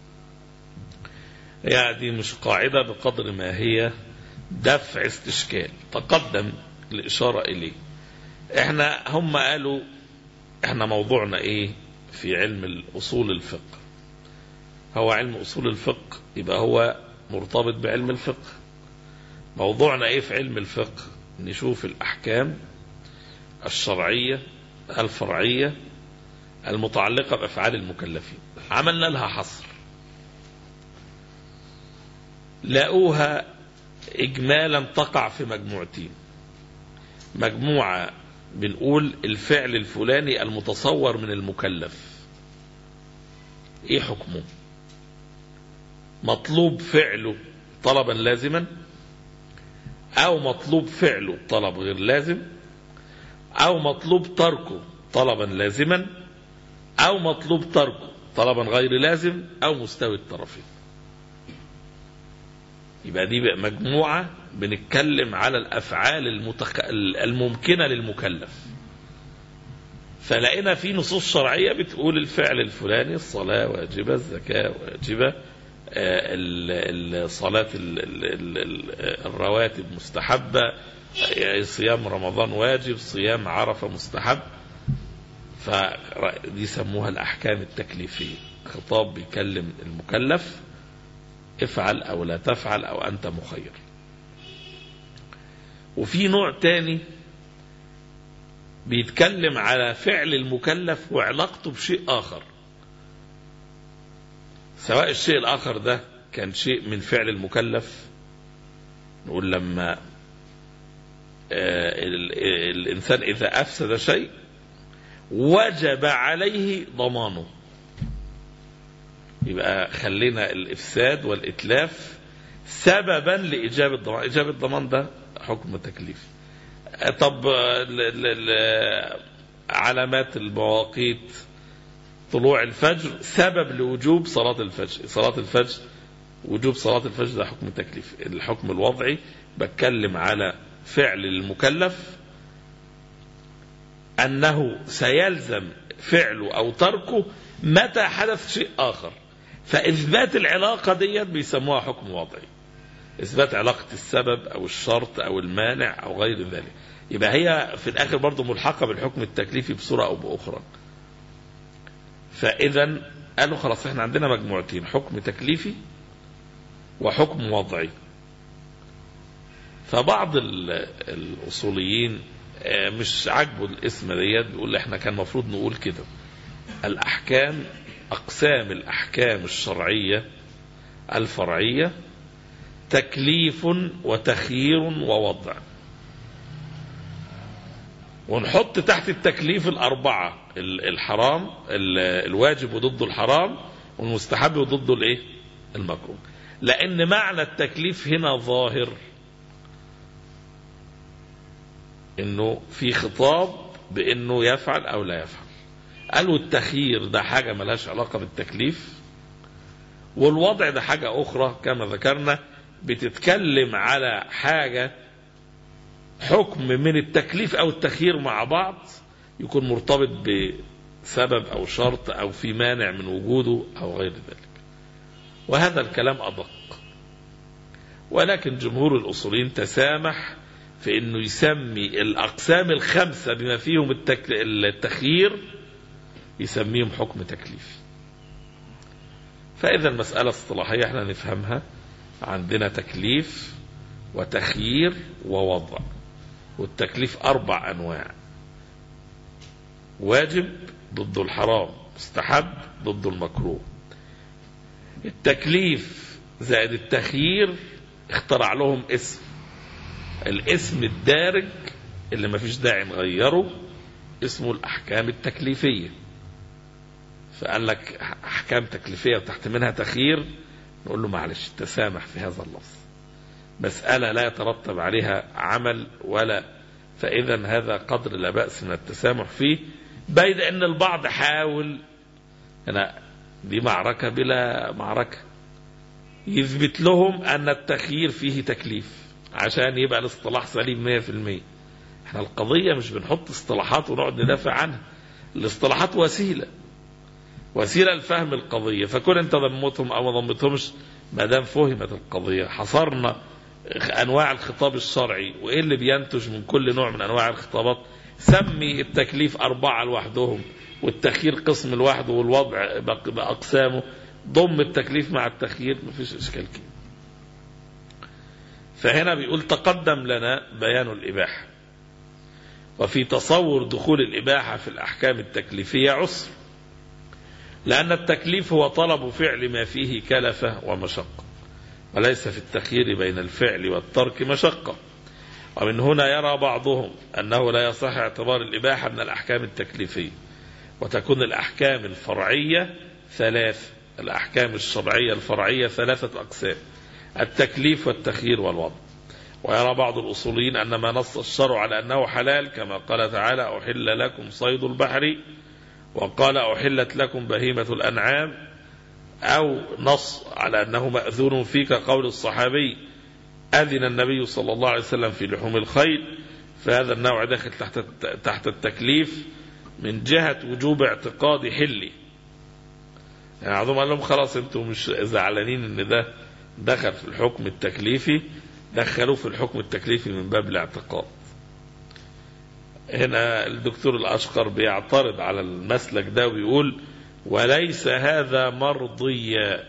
C: يعني مش قاعدة بقدر ما هي دفع استشكال تقدم الإشارة إليه. هم قالوا احنا موضوعنا ايه في علم الأصول الفقه؟ هو علم أصول الفقه، يبقى هو مرتبط بعلم الفقه. موضوعنا ايه في علم الفقه؟ نشوف الأحكام الشرعية الفرعية المتعلقة بأفعال المكلفين. عملنا لها حصر، لقوها إجمالا تقع في مجموعتين. مجموعة بنقول الفعل الفلاني المتصور من المكلف ايه حكمه؟ مطلوب فعله طلبا لازما، او مطلوب فعله طلب غير لازم، او مطلوب تركه طلبا لازما، او مطلوب تركه طلبا غير لازم، او مستوي الطرفين. يبقى دي بقى مجموعة بنتكلم على الأفعال الممكنة للمكلف. فلقينا في نصوص شرعية بتقول الفعل الفلاني الصلاة واجبة، الزكاة واجبة، الصلاة الرواتب مستحبة، صيام رمضان واجب، صيام عرفة مستحب. فدي سموها الأحكام التكليفية، خطاب بيكلم المكلف افعل أو لا تفعل أو أنت مخير. وفي نوع تاني بيتكلم على فعل المكلف وعلاقته بشيء آخر، سواء الشيء الآخر ده كان شيء من فعل المكلف. نقول لما الإنسان إذا أفسد شيء وجب عليه ضمانه، يبقى خلينا الإفساد والإتلاف سببا لإجابة الضمان. إجابة الضمان ده حكم تكليفي. طب علامات المواقيت، طلوع الفجر سبب لوجوب صلاة الفجر. صلاة الفجر، وجوب صلاة الفجر ده حكم تكليفي. الحكم الوضعي بتكلم على فعل المكلف أنه سيلزم فعله أو تركه متى حدث شيء آخر، فإثبات العلاقة ديت بيسموها حكم وضعي، إثبات علاقة السبب أو الشرط أو المانع أو غير ذلك. يبقى هي في الآخر برضو ملحقة بالحكم التكليفي بصورة أو بأخرى. فإذا قالوا خلاص احنا عندنا مجموعتين، حكم تكليفي وحكم وضعي. فبعض الأصوليين مش عاجبه الاسم ديت، بيقول احنا كان مفروض نقول كده: الأحكام، أقسام الأحكام الشرعية الفرعية تكليف وتخيير ووضع، ونحط تحت التكليف الأربعة: الحرام، الواجب وضده الحرام، والمستحب وضده الايه؟ المكروه. لأن معنى التكليف هنا ظاهر، انه في خطاب بانه يفعل او لا يفعل. قالوا التخيير ده حاجة ملهاش علاقة بالتكليف، والوضع ده حاجة اخرى كما ذكرنا بتتكلم على حاجة حكم من التكليف او التخيير مع بعض، يكون مرتبط بسبب او شرط او في مانع من وجوده او غير ذلك. وهذا الكلام ادق، ولكن جمهور الاصوليين تسامح في انه يسمي الاقسام الخمسة بما فيهم التخيير يسميهم حكم تكليفي. فاذا المسألة اصطلاحية احنا نفهمها، عندنا تكليف وتخيير ووضع، والتكليف 4 أنواع: واجب ضد الحرام، مستحب ضد المكروه. التكليف زائد التخيير اخترع لهم اسم، الاسم الدارج اللي ما فيش داعي نغيره اسمه الأحكام التكليفية. فقال لك أحكام تكليفية وتحت منها تخيير، نقول له معلش تسامح في هذا اللفظ، مسألة لا يترتب عليها عمل ولا، فإذا هذا قدر لا بأس من التسامح فيه، بيد أن البعض حاول، أنا دي معركة بلا معركة، يثبت لهم أن التخيير فيه تكليف عشان يبقى الاصطلاح سليم 100%. احنا القضية مش بنحط اصطلاحات ونقعد ندافع عنها، الاصطلاحات وسيلة لفهم القضية، فكون انت ضمتهم او ما ضمتهمش ما دام فهمت القضية. حصرنا انواع الخطاب الشرعي وايه اللي بينتج من كل نوع من انواع الخطابات، سمي التكليف 4 لوحدهم والتخيير قسم لوحده والوضع بأقسامه، ضم التكليف مع التخيير، مفيش اشكال كده. فهنا بيقول تقدم لنا بيان الإباحة، وفي تصور دخول الإباحة في الأحكام التكليفية عسر، لأن التكليف هو طلب فعل ما فيه كلفة ومشقة، وليس في التخيير بين الفعل والترك مشقة. ومن هنا يرى بعضهم أنه لا يصح اعتبار الإباحة من الأحكام التكليفية، وتكون الأحكام الفرعية 3، الأحكام الشرعية الفرعية 3 أقسام: التكليف والتخيير والوضع. ويرى بعض الأصوليين أن ما نص الشرع على أنه حلال، كما قال تعالى: أحل لكم صيد البحر، وقال: أحلت لكم بهيمة الأنعام، أو نص على أنه مأذون فيه كقول الصحابي: أذن النبي صلى الله عليه وسلم في لحوم الخيل. فهذا النوع داخل تحت التكليف من جهة وجوب اعتقاد حلي. يعني بعضهم قال لهم خلاص انتم مش زعلانين ان ده دخل في الحكم التكليفي، دخلوه في الحكم التكليفي من باب الاعتقاد. هنا الدكتور الأشقر بيعترض على المسلك ده ويقول: وليس هذا مرضيا،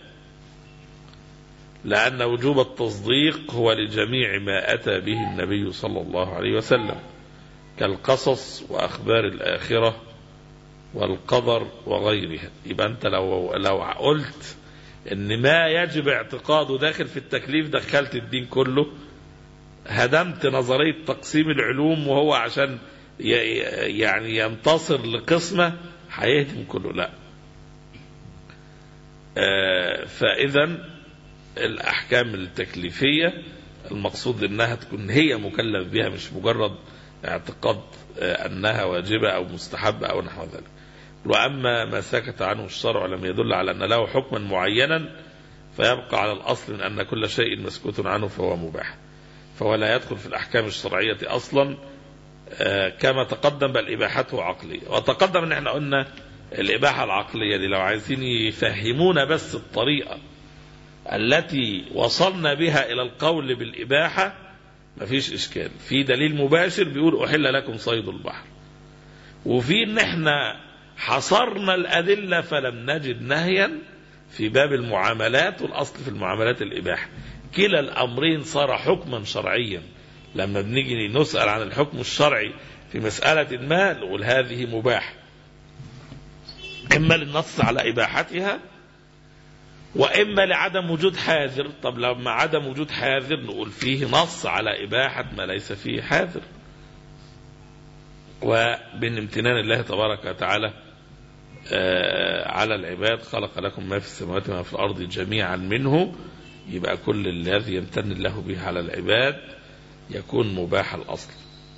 C: لأن وجوب التصديق هو لجميع ما أتى به النبي صلى الله عليه وسلم، كالقصص وأخبار الآخرة والقدر وغيرها. يبقى أنت لو قلت إن ما يجب اعتقاده داخل في التكليف، دخلت الدين كله، هدمت نظرية تقسيم العلوم، وهو عشان يعني ينتصر لقسمة هيهدم كله. لا. فإذا الأحكام التكليفية المقصود أنها تكون هي مكلف بها، مش مجرد اعتقاد أنها واجبة أو مستحبة أو نحو ذلك. وأما ما سكت عنه الشرع لم يدل على أن له حكما معينا فيبقى على الأصل من أن كل شيء مسكوت عنه فهو مباح، فهو لا يدخل في الأحكام الشرعية أصلا كما تقدم، بل إباحته عقلية. وتقدم أن احنا قلنا الإباحة العقلية دي لو عايزين يفهمونا بس الطريقة التي وصلنا بها إلى القول بالإباحة مفيش إشكال. في دليل مباشر بيقول أحل لكم صيد البحر، وفي ان احنا حصرنا الأدلة فلم نجد نهيا في باب المعاملات، والأصل في المعاملات الإباحة. كلا الأمرين صار حكما شرعيا. لما بنيجي نسأل عن الحكم الشرعي في مسألة ما نقول هذه مباح، إما للنص على إباحتها وإما لعدم وجود حاذر. طب لما عدم وجود حاذر نقول فيه نص على إباحة ما ليس فيه حاذر. وبين امتنان الله تبارك وتعالى على العباد خلق لكم ما في السماوات وما في الأرض جميعا منه، يبقى كل الذي يمتن الله به على العباد يكون مباح الأصل.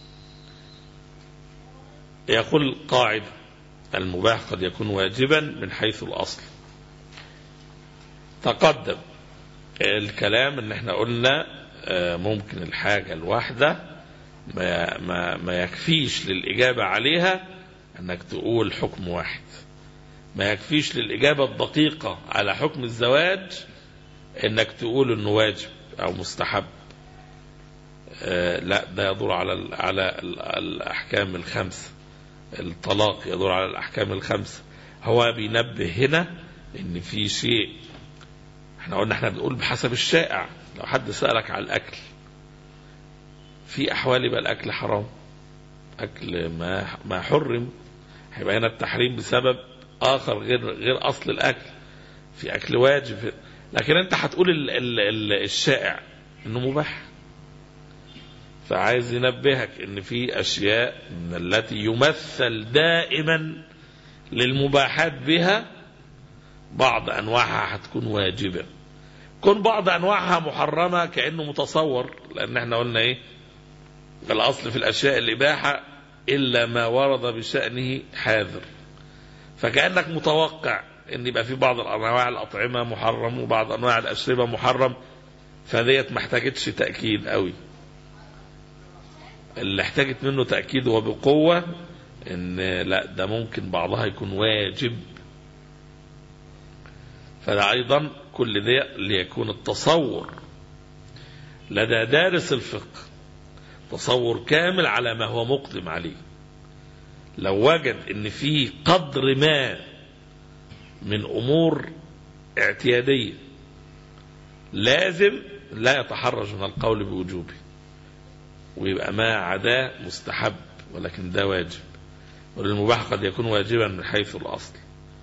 C: يقول قاعدة: المباح قد يكون واجبا من حيث الأصل. تقدم الكلام ان احنا قلنا ممكن الحاجة الواحدة ما يكفيش للإجابة عليها انك تقول حكم واحد، ما يكفيش للإجابة الدقيقة على حكم الزواج انك تقول انه واجب او مستحب. لا، ده يدور على الأحكام الخمسة. الطلاق يدور على الأحكام الخمسة. هو بينبه هنا ان في شيء احنا قلنا احنا بنقول بحسب الشائع. لو حد سألك على الأكل، في أحوال يبقى الأكل حرام، أكل ما حرم، هيبقى هنا التحريم بسبب آخر غير أصل الأكل. في أكل واجب، لكن أنت هتقول الشائع إنه مباح. فعايز ينبهك إن في أشياء من التي يمثل دائما للمباحات بها بعض أنواعها هتكون واجبة، كون بعض أنواعها محرمة كأنه متصور. لأن احنا قلنا إيه؟ الأصل في الأشياء الإباحة إلا ما ورد بشأنه حاذر. فكأنك متوقع أن يبقى في بعض أنواع الأطعمة محرم وبعض أنواع الأشربة محرم، فديت محتاجتش تأكيد قوي. اللي احتاجت منه تأكيد وبقوة إن لا، ده ممكن بعضها يكون واجب. فده أيضا كل ده ليكون التصور لدى دارس الفقه تصور كامل على ما هو مقدم عليه. لو وجد ان في قدر ما من امور اعتيادية لازم لا يتحرج من القول بوجوبه، ويبقى ما عداه مستحب ولكن ده واجب. والمباح قد يكون واجبا من حيث الأصل،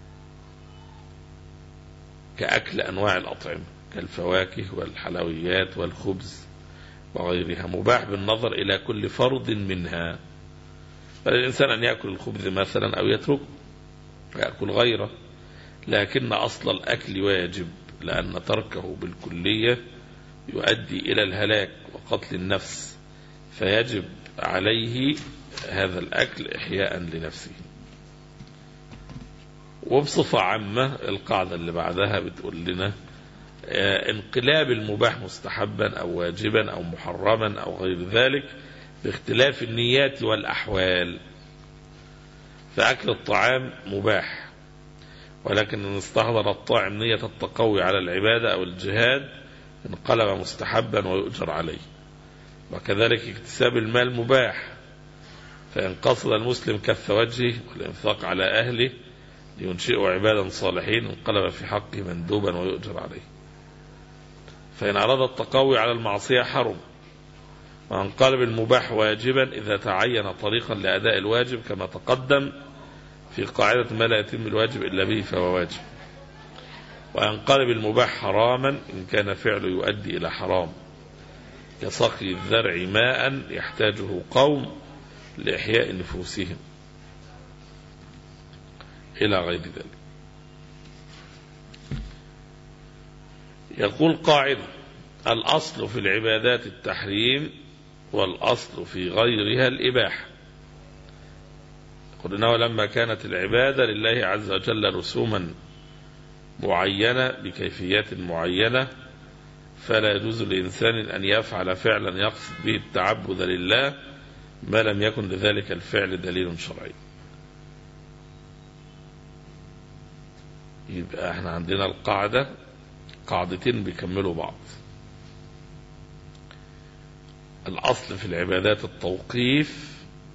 C: كأكل أنواع الأطعمة كالفواكه والحلويات والخبز وغيرها، مباح بالنظر إلى كل فرض منها. فالإنسان أن يأكل الخبز مثلا أو يترك ويأكل غيره، لكن أصل الأكل واجب، لأن تركه بالكلية يؤدي إلى الهلاك وقتل النفس، فيجب عليه هذا الأكل إحياء لنفسه. وبصفة عامة القاعدة اللي بعدها بتقول لنا انقلاب المباح مستحبا أو واجبا أو محرما أو غير ذلك باختلاف النيات والأحوال. فأكل الطعام مباح، ولكن إن استحضر الطاعم نية التقوي على العبادة أو الجهاد انقلب مستحبا ويؤجر عليه. وكذلك اكتساب المال مباح، فإن قصد المسلم كف وجهه والإنفاق على أهله لينشئوا عبادا صالحين انقلب في حقه مندوبا ويؤجر عليه. فإن أراد التقوي على المعصية حرم، وانقلب المباح واجبا إذا تعين طريقا لأداء الواجب كما تقدم في قاعدة ما لا يتم الواجب إلا به فهو واجب. وينقلب المباح حراما إن كان فعله يؤدي إلى حرام، كسقي الزرع ماء يحتاجه قوم لإحياء نفوسهم إلى غير ذلك. يقول قاعدة: الأصل في العبادات التحريم والأصل في غيرها الإباحة. قلنا ولما كانت العبادة لله عز وجل رسوما معينة بكيفيات معينة فلا يجوز لإنسان أن يفعل فعلا يقصد به التعبد لله ما لم يكن لذلك الفعل دليل شرعي. يبقى احنا عندنا القاعدة قاعدتين بيكملوا بعض. الأصل في العبادات التوقيف،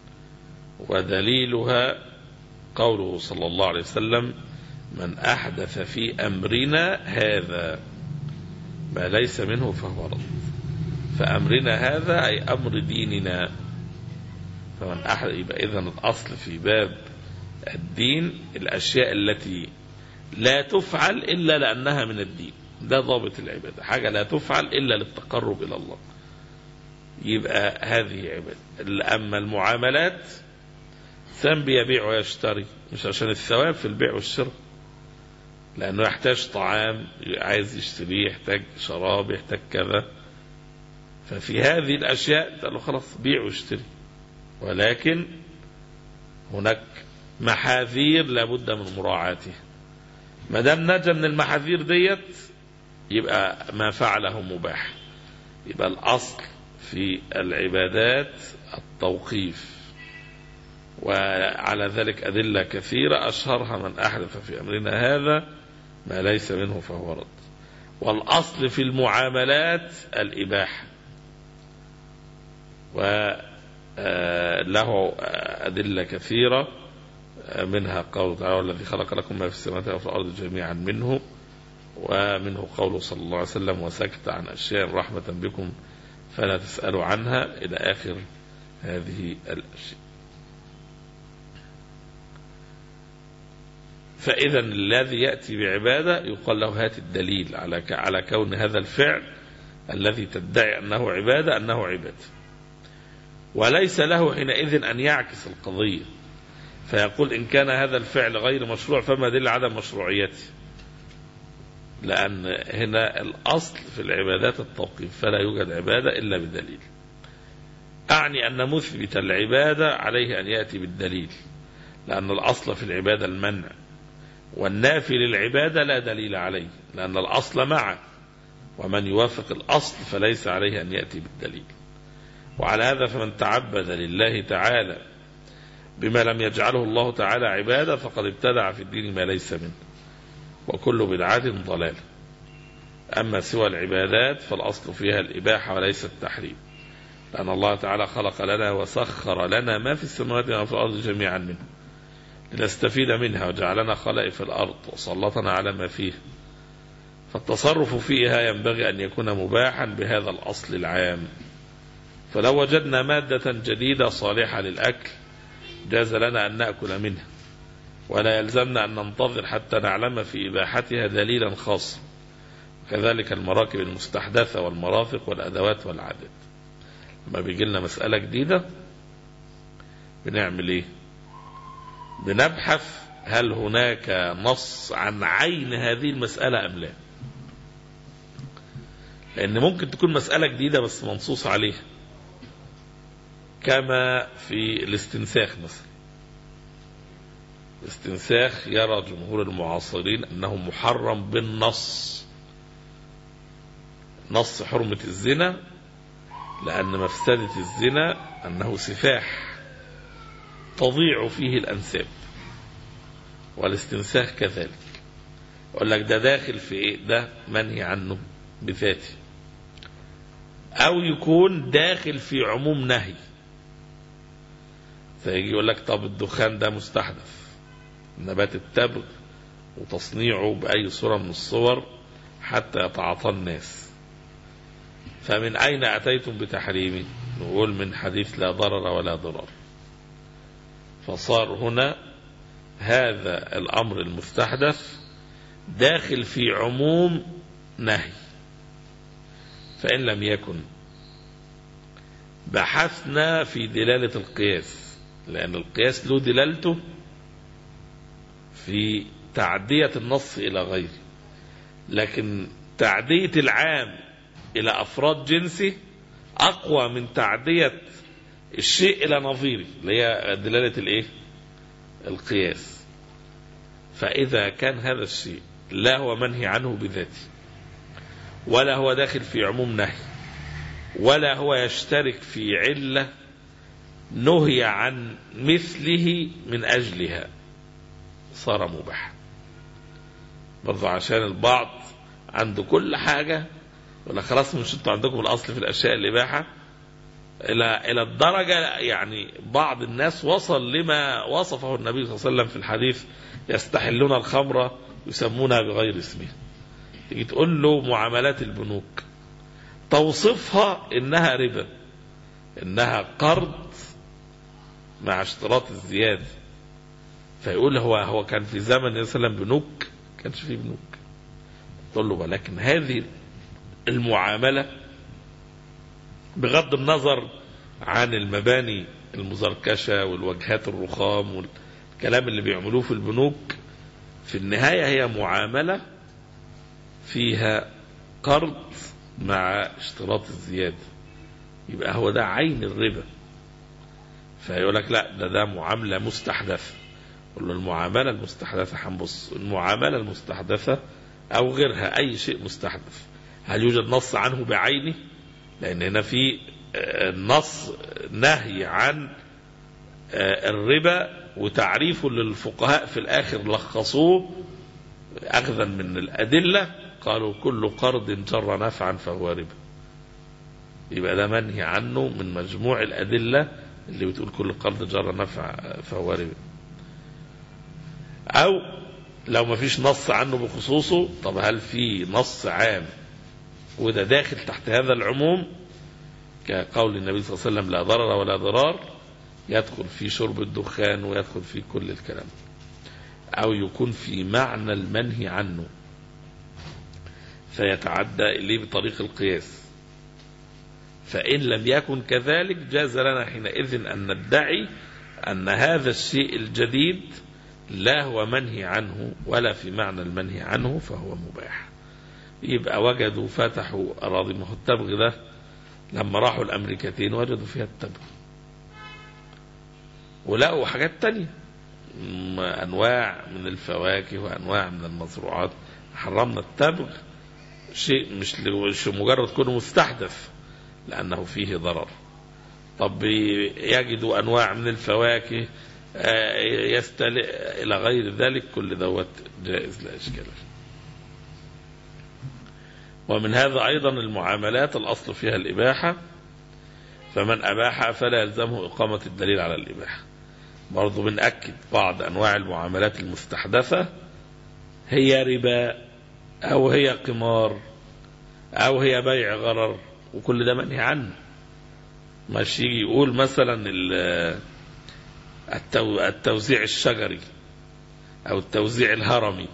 C: ودليلها قوله صلى الله عليه وسلم: من أحدث في أمرنا هذا ما ليس منه فهو رد. فأمرنا هذا أي أمر ديننا. فمن أحدث، يبقى إذن الأصل في باب الدين الأشياء التي لا تفعل إلا لأنها من الدين. ده ضابط العبادة، حاجة لا تفعل إلا للتقرب إلى الله، يبقى هذه عبادة. أما المعاملات سام بيبيع ويشتري مش عشان الثواب في البيع والشراء، لأنه يحتاج طعام عايز يشتريه، يحتاج شراب، يحتاج كذا. ففي هذه الأشياء قالوا خلاص بيع واشتري، ولكن هناك محاذير لابد من مراعاتها. ما دام نجا من المحاذير ديت يبقى ما فعله مباح. يبقى الأصل في العبادات التوقيف، وعلى ذلك أدلة كثيرة أشهرها من أحدث في أمرنا هذا ما ليس منه فهو رد. والأصل في المعاملات الإباحة، وله أدلة كثيرة منها قول تعالى: والذي خلق لكم ما في السماوات وفي الأرض جميعا منه، ومنه قوله صلى الله عليه وسلم: وسكت عن أشياء رحمة بكم فلا تسألوا عنها، إلى آخر هذه الأشياء. فإذا الذي يأتي بعبادة يقال له هات الدليل على كون هذا الفعل الذي تدعي أنه عبادة أنه عبادة، وليس له حينئذ أن يعكس القضية فيقول إن كان هذا الفعل غير مشروع فما دل عدم مشروعيته، لأن هنا الأصل في العبادات التوقيف، فلا يوجد عبادة إلا بدليل. أعني أن مثبت العبادة عليه أن يأتي بالدليل، لأن الأصل في العبادة المنع، والنافي للعبادة لا دليل عليه، لأن الأصل معه، ومن يوافق الأصل فليس عليه أن يأتي بالدليل. وعلى هذا فمن تعبد لله تعالى بما لم يجعله الله تعالى عبادة فقد ابتدع في الدين ما ليس منه، وكل بدعة ضلالة. أما سوى العبادات فالأصل فيها الإباحة وليس التحريم، لأن الله تعالى خلق لنا وسخر لنا ما في السماوات وما في الأرض جميعا منه لنستفيد منها، وجعلنا خلائف الأرض وسلطنا على ما فيها، فالتصرف فيها ينبغي أن يكون مباحا بهذا الأصل العام. فلو وجدنا مادة جديدة صالحة للأكل جاز لنا أن نأكل منها، ولا يلزمنا أن ننتظر حتى نعلم في إباحتها دليلا خاصا. كذلك المراكب المستحدثة والمرافق والأدوات والعادات، لما بيجي لنا مسألة جديدة بنعمل إيه؟ بنبحث هل هناك نص عن عين هذه المسألة أم لا، لأن ممكن تكون مسألة جديدة بس منصوص عليها، كما في الاستنساخ مثلا. الاستنساخ يرى جمهور المعاصرين أنه محرم بالنص، نص حرمة الزنا، لأن مفسدة الزنا أنه سفاح تضيع فيه الأنساب، والاستنساخ كذلك. يقول لك ده داخل في إيه؟ ده منهي عنه بذاته، أو يكون داخل في عموم نهي. فيجي يقول لك طب الدخان ده مستحدث، نبات التبغ وتصنيعه بأي صورة من الصور حتى يتعاطى الناس، فمن أين أتيتم بتحريمه؟ نقول من حديث لا ضرر ولا ضرار. فصار هنا هذا الأمر المستحدث داخل في عموم نهي. فإن لم يكن بحثنا في دلالة القياس، لأن القياس له دلالته في تعدية النص إلى غيره، لكن تعدية العام إلى أفراد جنسه أقوى من تعدية الشيء إلى نظيره، اللي هي دلالة الإيه؟ القياس. فإذا كان هذا الشيء لا هو منهي عنه بذاته، ولا هو داخل في عموم نهي، ولا هو يشترك في علة نهي عن مثله من أجلها، صار مباح. برضو عشان البعض عنده كل حاجة ولا خلاص مش انتوا عندكم الأصل في الأشياء الإباحة، إلى الدرجة يعني بعض الناس وصل لما وصفه النبي صلى الله عليه وسلم في الحديث: يستحلون الخمر يسمونها بغير اسمها. تيجي تقول له معاملات البنوك توصفها إنها ربا، إنها قرض مع اشتراط الزيادة، فيقول هو كان في زمن النبي صلى الله عليه وسلم بنوك؟ كانش فيه بنوك. تقول له ولكن هذه المعاملة بغض النظر عن المباني المزركشة والوجهات الرخام والكلام اللي بيعملوه في البنوك، في النهاية هي معاملة فيها قرض مع اشتراط الزيادة، يبقى هو ده عين الربا. فيقول لك لا ده معاملة مستحدثة. قل له المعاملة المستحدثة هنبص المعاملة المستحدثة أو غيرها أي شيء مستحدث، هل يوجد نص عنه بعينه؟ لأن هنا في نص نهي عن الربا وتعريفه للفقهاء في الآخر لخصوه أخذا من الأدلة، قالوا كل قرض جر نفعا فهو ربا. يبقى ده منهي عنه من مجموع الأدلة اللي بتقول كل قرض جر نفع فهو ربا. أو لو ما فيش نص عنه بخصوصه، طب هل في نص عام وده داخل تحت هذا العموم كقول النبي صلى الله عليه وسلم لا ضرر ولا ضرار، يدخل في شرب الدخان ويدخل في كل الكلام، أو يكون في معنى المنهي عنه فيتعدى إليه بطريق القياس. فإن لم يكن كذلك جاز لنا حينئذ أن ندعي أن هذا الشيء الجديد لا هو منهي عنه ولا في معنى المنهي عنه فهو مباح. يبقى وجدوا فتحوا أراضي، ما هو التبغ ده لما راحوا الأمريكتين وجدوا فيها التبغ ولقوا حاجات تانية، أنواع من الفواكه وأنواع من المزروعات. حرمنا التبغ، شيء مش مجرد كونه مستحدث لأنه فيه ضرر. طب يجدوا أنواع من الفواكه إلى غير ذلك، كل دوت جائز لا إشكال. ومن هذا أيضا المعاملات الأصل فيها الإباحة، فمن أباح فلا يلزمه إقامة الدليل على الإباحة. برضو بنأكد بعض أنواع المعاملات المستحدثة هي ربا أو هي قمار أو هي بيع غرر، وكل ده منهي عنه. مش يجي يقول مثلا التوزيع الشجري أو التوزيع الهرمي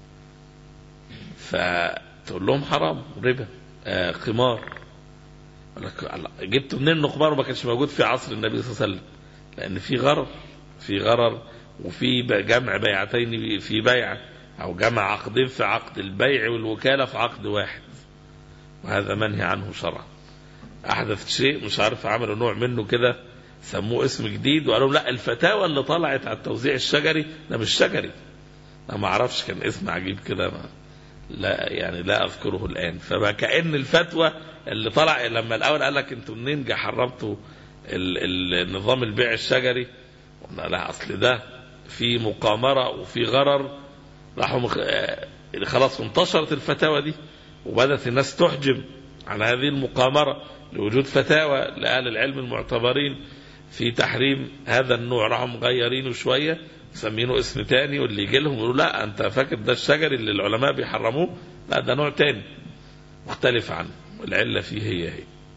C: فتقول لهم حرام ربا قمار. جبتوا منين إنه قمار وما كانش موجود في عصر النبي صلى الله عليه وسلم؟ لأن في غرر وفي جمع بيعتين في بيع، أو جمع عقدين في عقد، البيع والوكالة في عقد واحد، وهذا منهي عنه شرعا. أحدث شيء مش عارف عملوا نوع منه كده سموه اسم جديد وقالوا لا الفتاوى اللي طلعت على التوزيع الشجري ده مش شجري. أنا ما أعرفش، كان اسم عجيب كده لا يعني لا أذكره الآن. فما كأن الفتوى اللي طلع لما الأول قال لك أنتوا منين حرمتوا النظام البيع الشجري، قلنا لا أصل ده في مقامرة وفي غرر. راحوا خلاص انتشرت الفتاوى دي وبدأت الناس تحجم عن هذه المقامرة لوجود فتاوى لأهل العلم المعتبرين في تحريم هذا النوع. راحوا مغيرينه شوية مسمينه اسم تاني، واللي يجي لهم يقولوا لا أنت فاكر ده الشجري اللي العلماء بيحرموه، لا ده نوع تاني مختلف عنه، والعلة فيه هي.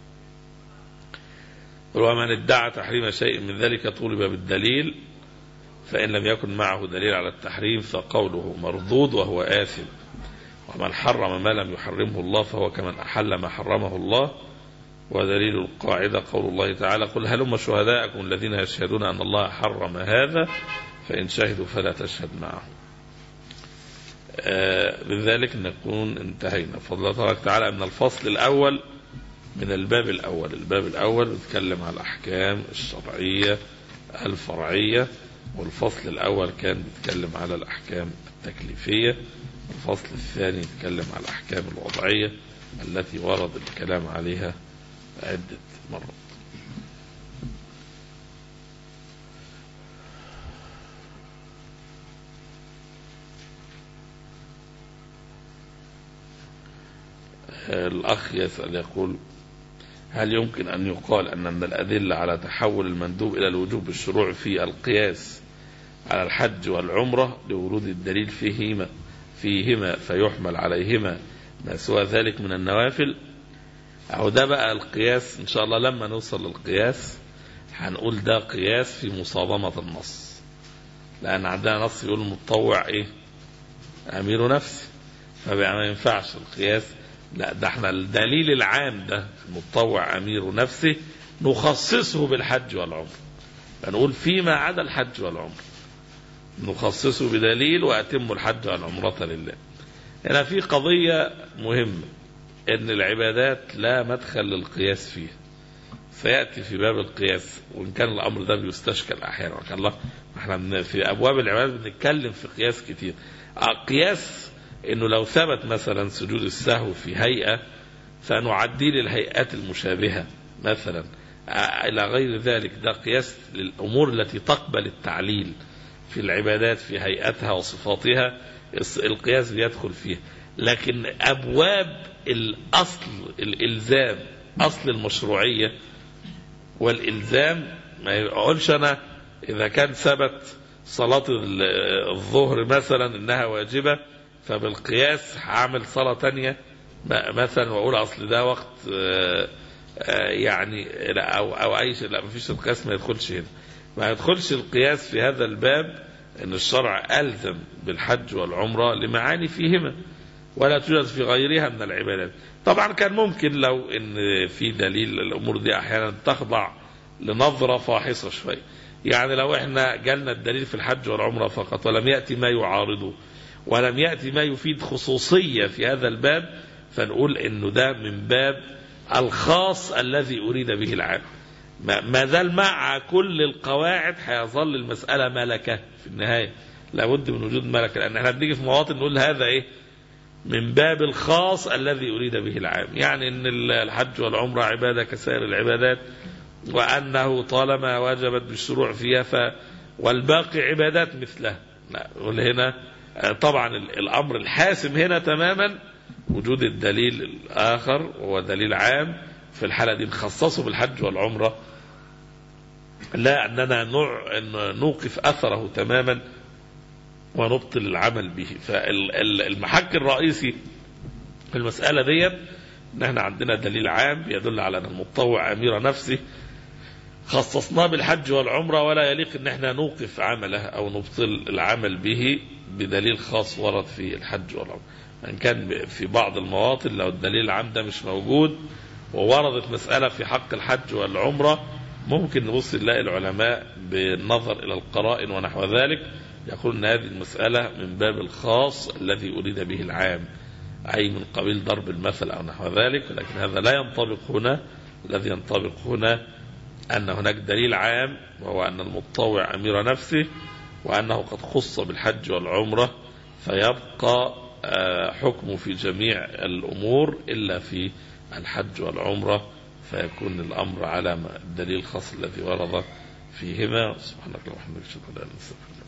C: ومن ادعى تحريم شيء من ذلك طولب بالدليل، فإن لم يكن معه دليل على التحريم فقوله مردود وهو آثم. ومن حرم ما لم يحرمه الله فهو كمن أحل ما حرمه الله. ودليل القاعدة قول الله تعالى قل هلم شهداءكم الذين يشهدون أن الله حرم هذا فإن شهدوا فلا تشهد معهم. بذلك نكون انتهينا. فضل الله تعالى من الفصل الأول من الباب الأول. الباب الأول بيتكلم على الأحكام الشرعية الفرعية، والفصل الأول كان بيتكلم على الأحكام التكليفية، الفصل الثاني يتكلم على الأحكام الوضعية التي ورد الكلام عليها عدة مرات. الأخ يسأل يقول: هل يمكن أن يقال أن من الأدلة على تحول المندوب إلى الوجوب الشروع في القياس على الحج والعمرة لورود الدليل فيهما فيحمل عليهما ما سوى ذلك من النوافل؟ أو ده بقى القياس إن شاء الله لما نوصل للقياس هنقول ده قياس في مصادمة النص، لأن عندنا نص يقول المتطوع إيه؟ أمير نفسه، فما ينفعش القياس. لا، ده احنا الدليل العام ده المتطوع أمير نفسه نخصصه بالحج والعمر، فنقول فيما عدا الحج والعمر نخصصه بدليل وأتم الحج والعمرة لله. هنا في قضية مهمة، ان العبادات لا مدخل للقياس فيها، سيأتي في باب القياس، وإن كان الأمر ده بيستشكل أحيانا. وكان الله احنا في أبواب العبادات بنتكلم في قياس كتير. قياس انه لو ثبت مثلا سجود السهو في هيئة فنعدي للهيئات المشابهة مثلا إلى غير ذلك، ده قياس للأمور التي تقبل التعليل في العبادات في هيئتها وصفاتها، القياس بيدخل فيها. لكن أبواب الأصل الإلزام، أصل المشروعية والإلزام، ما يقولش أنا إذا كان ثبت صلاة الظهر مثلا إنها واجبة فبالقياس هعمل صلاة تانية مثلا وأقول أصل ده وقت يعني أو أي شيء. لا، ما فيش القياس، ما يدخلش هنا. ما يدخلش القياس في هذا الباب إن الشرع ألزم بالحج والعمرة لمعاني فيهما ولا توجد في غيرها من العبادات. طبعا كان ممكن لو ان في دليل، الامور دي احيانا تخضع لنظرة فاحصة شوية، يعني لو احنا جالنا الدليل في الحج والعمرة فقط ولم يأتي ما يعارضه ولم يأتي ما يفيد خصوصية في هذا الباب، فنقول انه ده من باب الخاص الذي اريد به العام. ما زال مع كل القواعد هيظل المسألة ملكة في النهاية، لابد من وجود ملكة، لان احنا بنيجي في مواطن نقول هذا ايه من باب الخاص الذي أريد به العام، يعني أن الحج والعمرة عبادة كسائر العبادات، وأنه طالما وجبت بالشروع فيها والباقي عبادات مثلها. هنا طبعا الأمر الحاسم هنا تماما وجود الدليل الآخر وهو دليل عام، في الحالة دي نخصصه بالحج والعمرة، لا أننا نوقف أثره تماما ونبطل العمل به. فالمحك الرئيسي في المسألة دي ان احنا عندنا دليل عام بيدل على ان المتطوع امير نفسه خصصناه بالحج والعمرة، ولا يليق ان احنا نوقف عمله او نبطل العمل به بدليل خاص ورد في الحج والعمرة. ان كان في بعض المواطن لو الدليل العام ده مش موجود ووردت مسألة في حق الحج والعمرة، ممكن نبص نلاقي العلماء بالنظر الى القرائن ونحو ذلك يقول ان هذه المسألة من باب الخاص الذي أريد به العام، أي من قبيل ضرب المثل أو نحو ذلك. لكن هذا لا ينطبق هنا. الذي ينطبق هنا أن هناك دليل عام، وهو أن المتطوع أمير نفسه وأنه قد خص بالحج والعمرة، فيبقى حكمه في جميع الأمور إلا في الحج والعمرة، فيكون الأمر على الدليل الخاص الذي ورد فيهما. سبحانك اللهم وبحمدك، أشهد أن لا إله إلا أنت.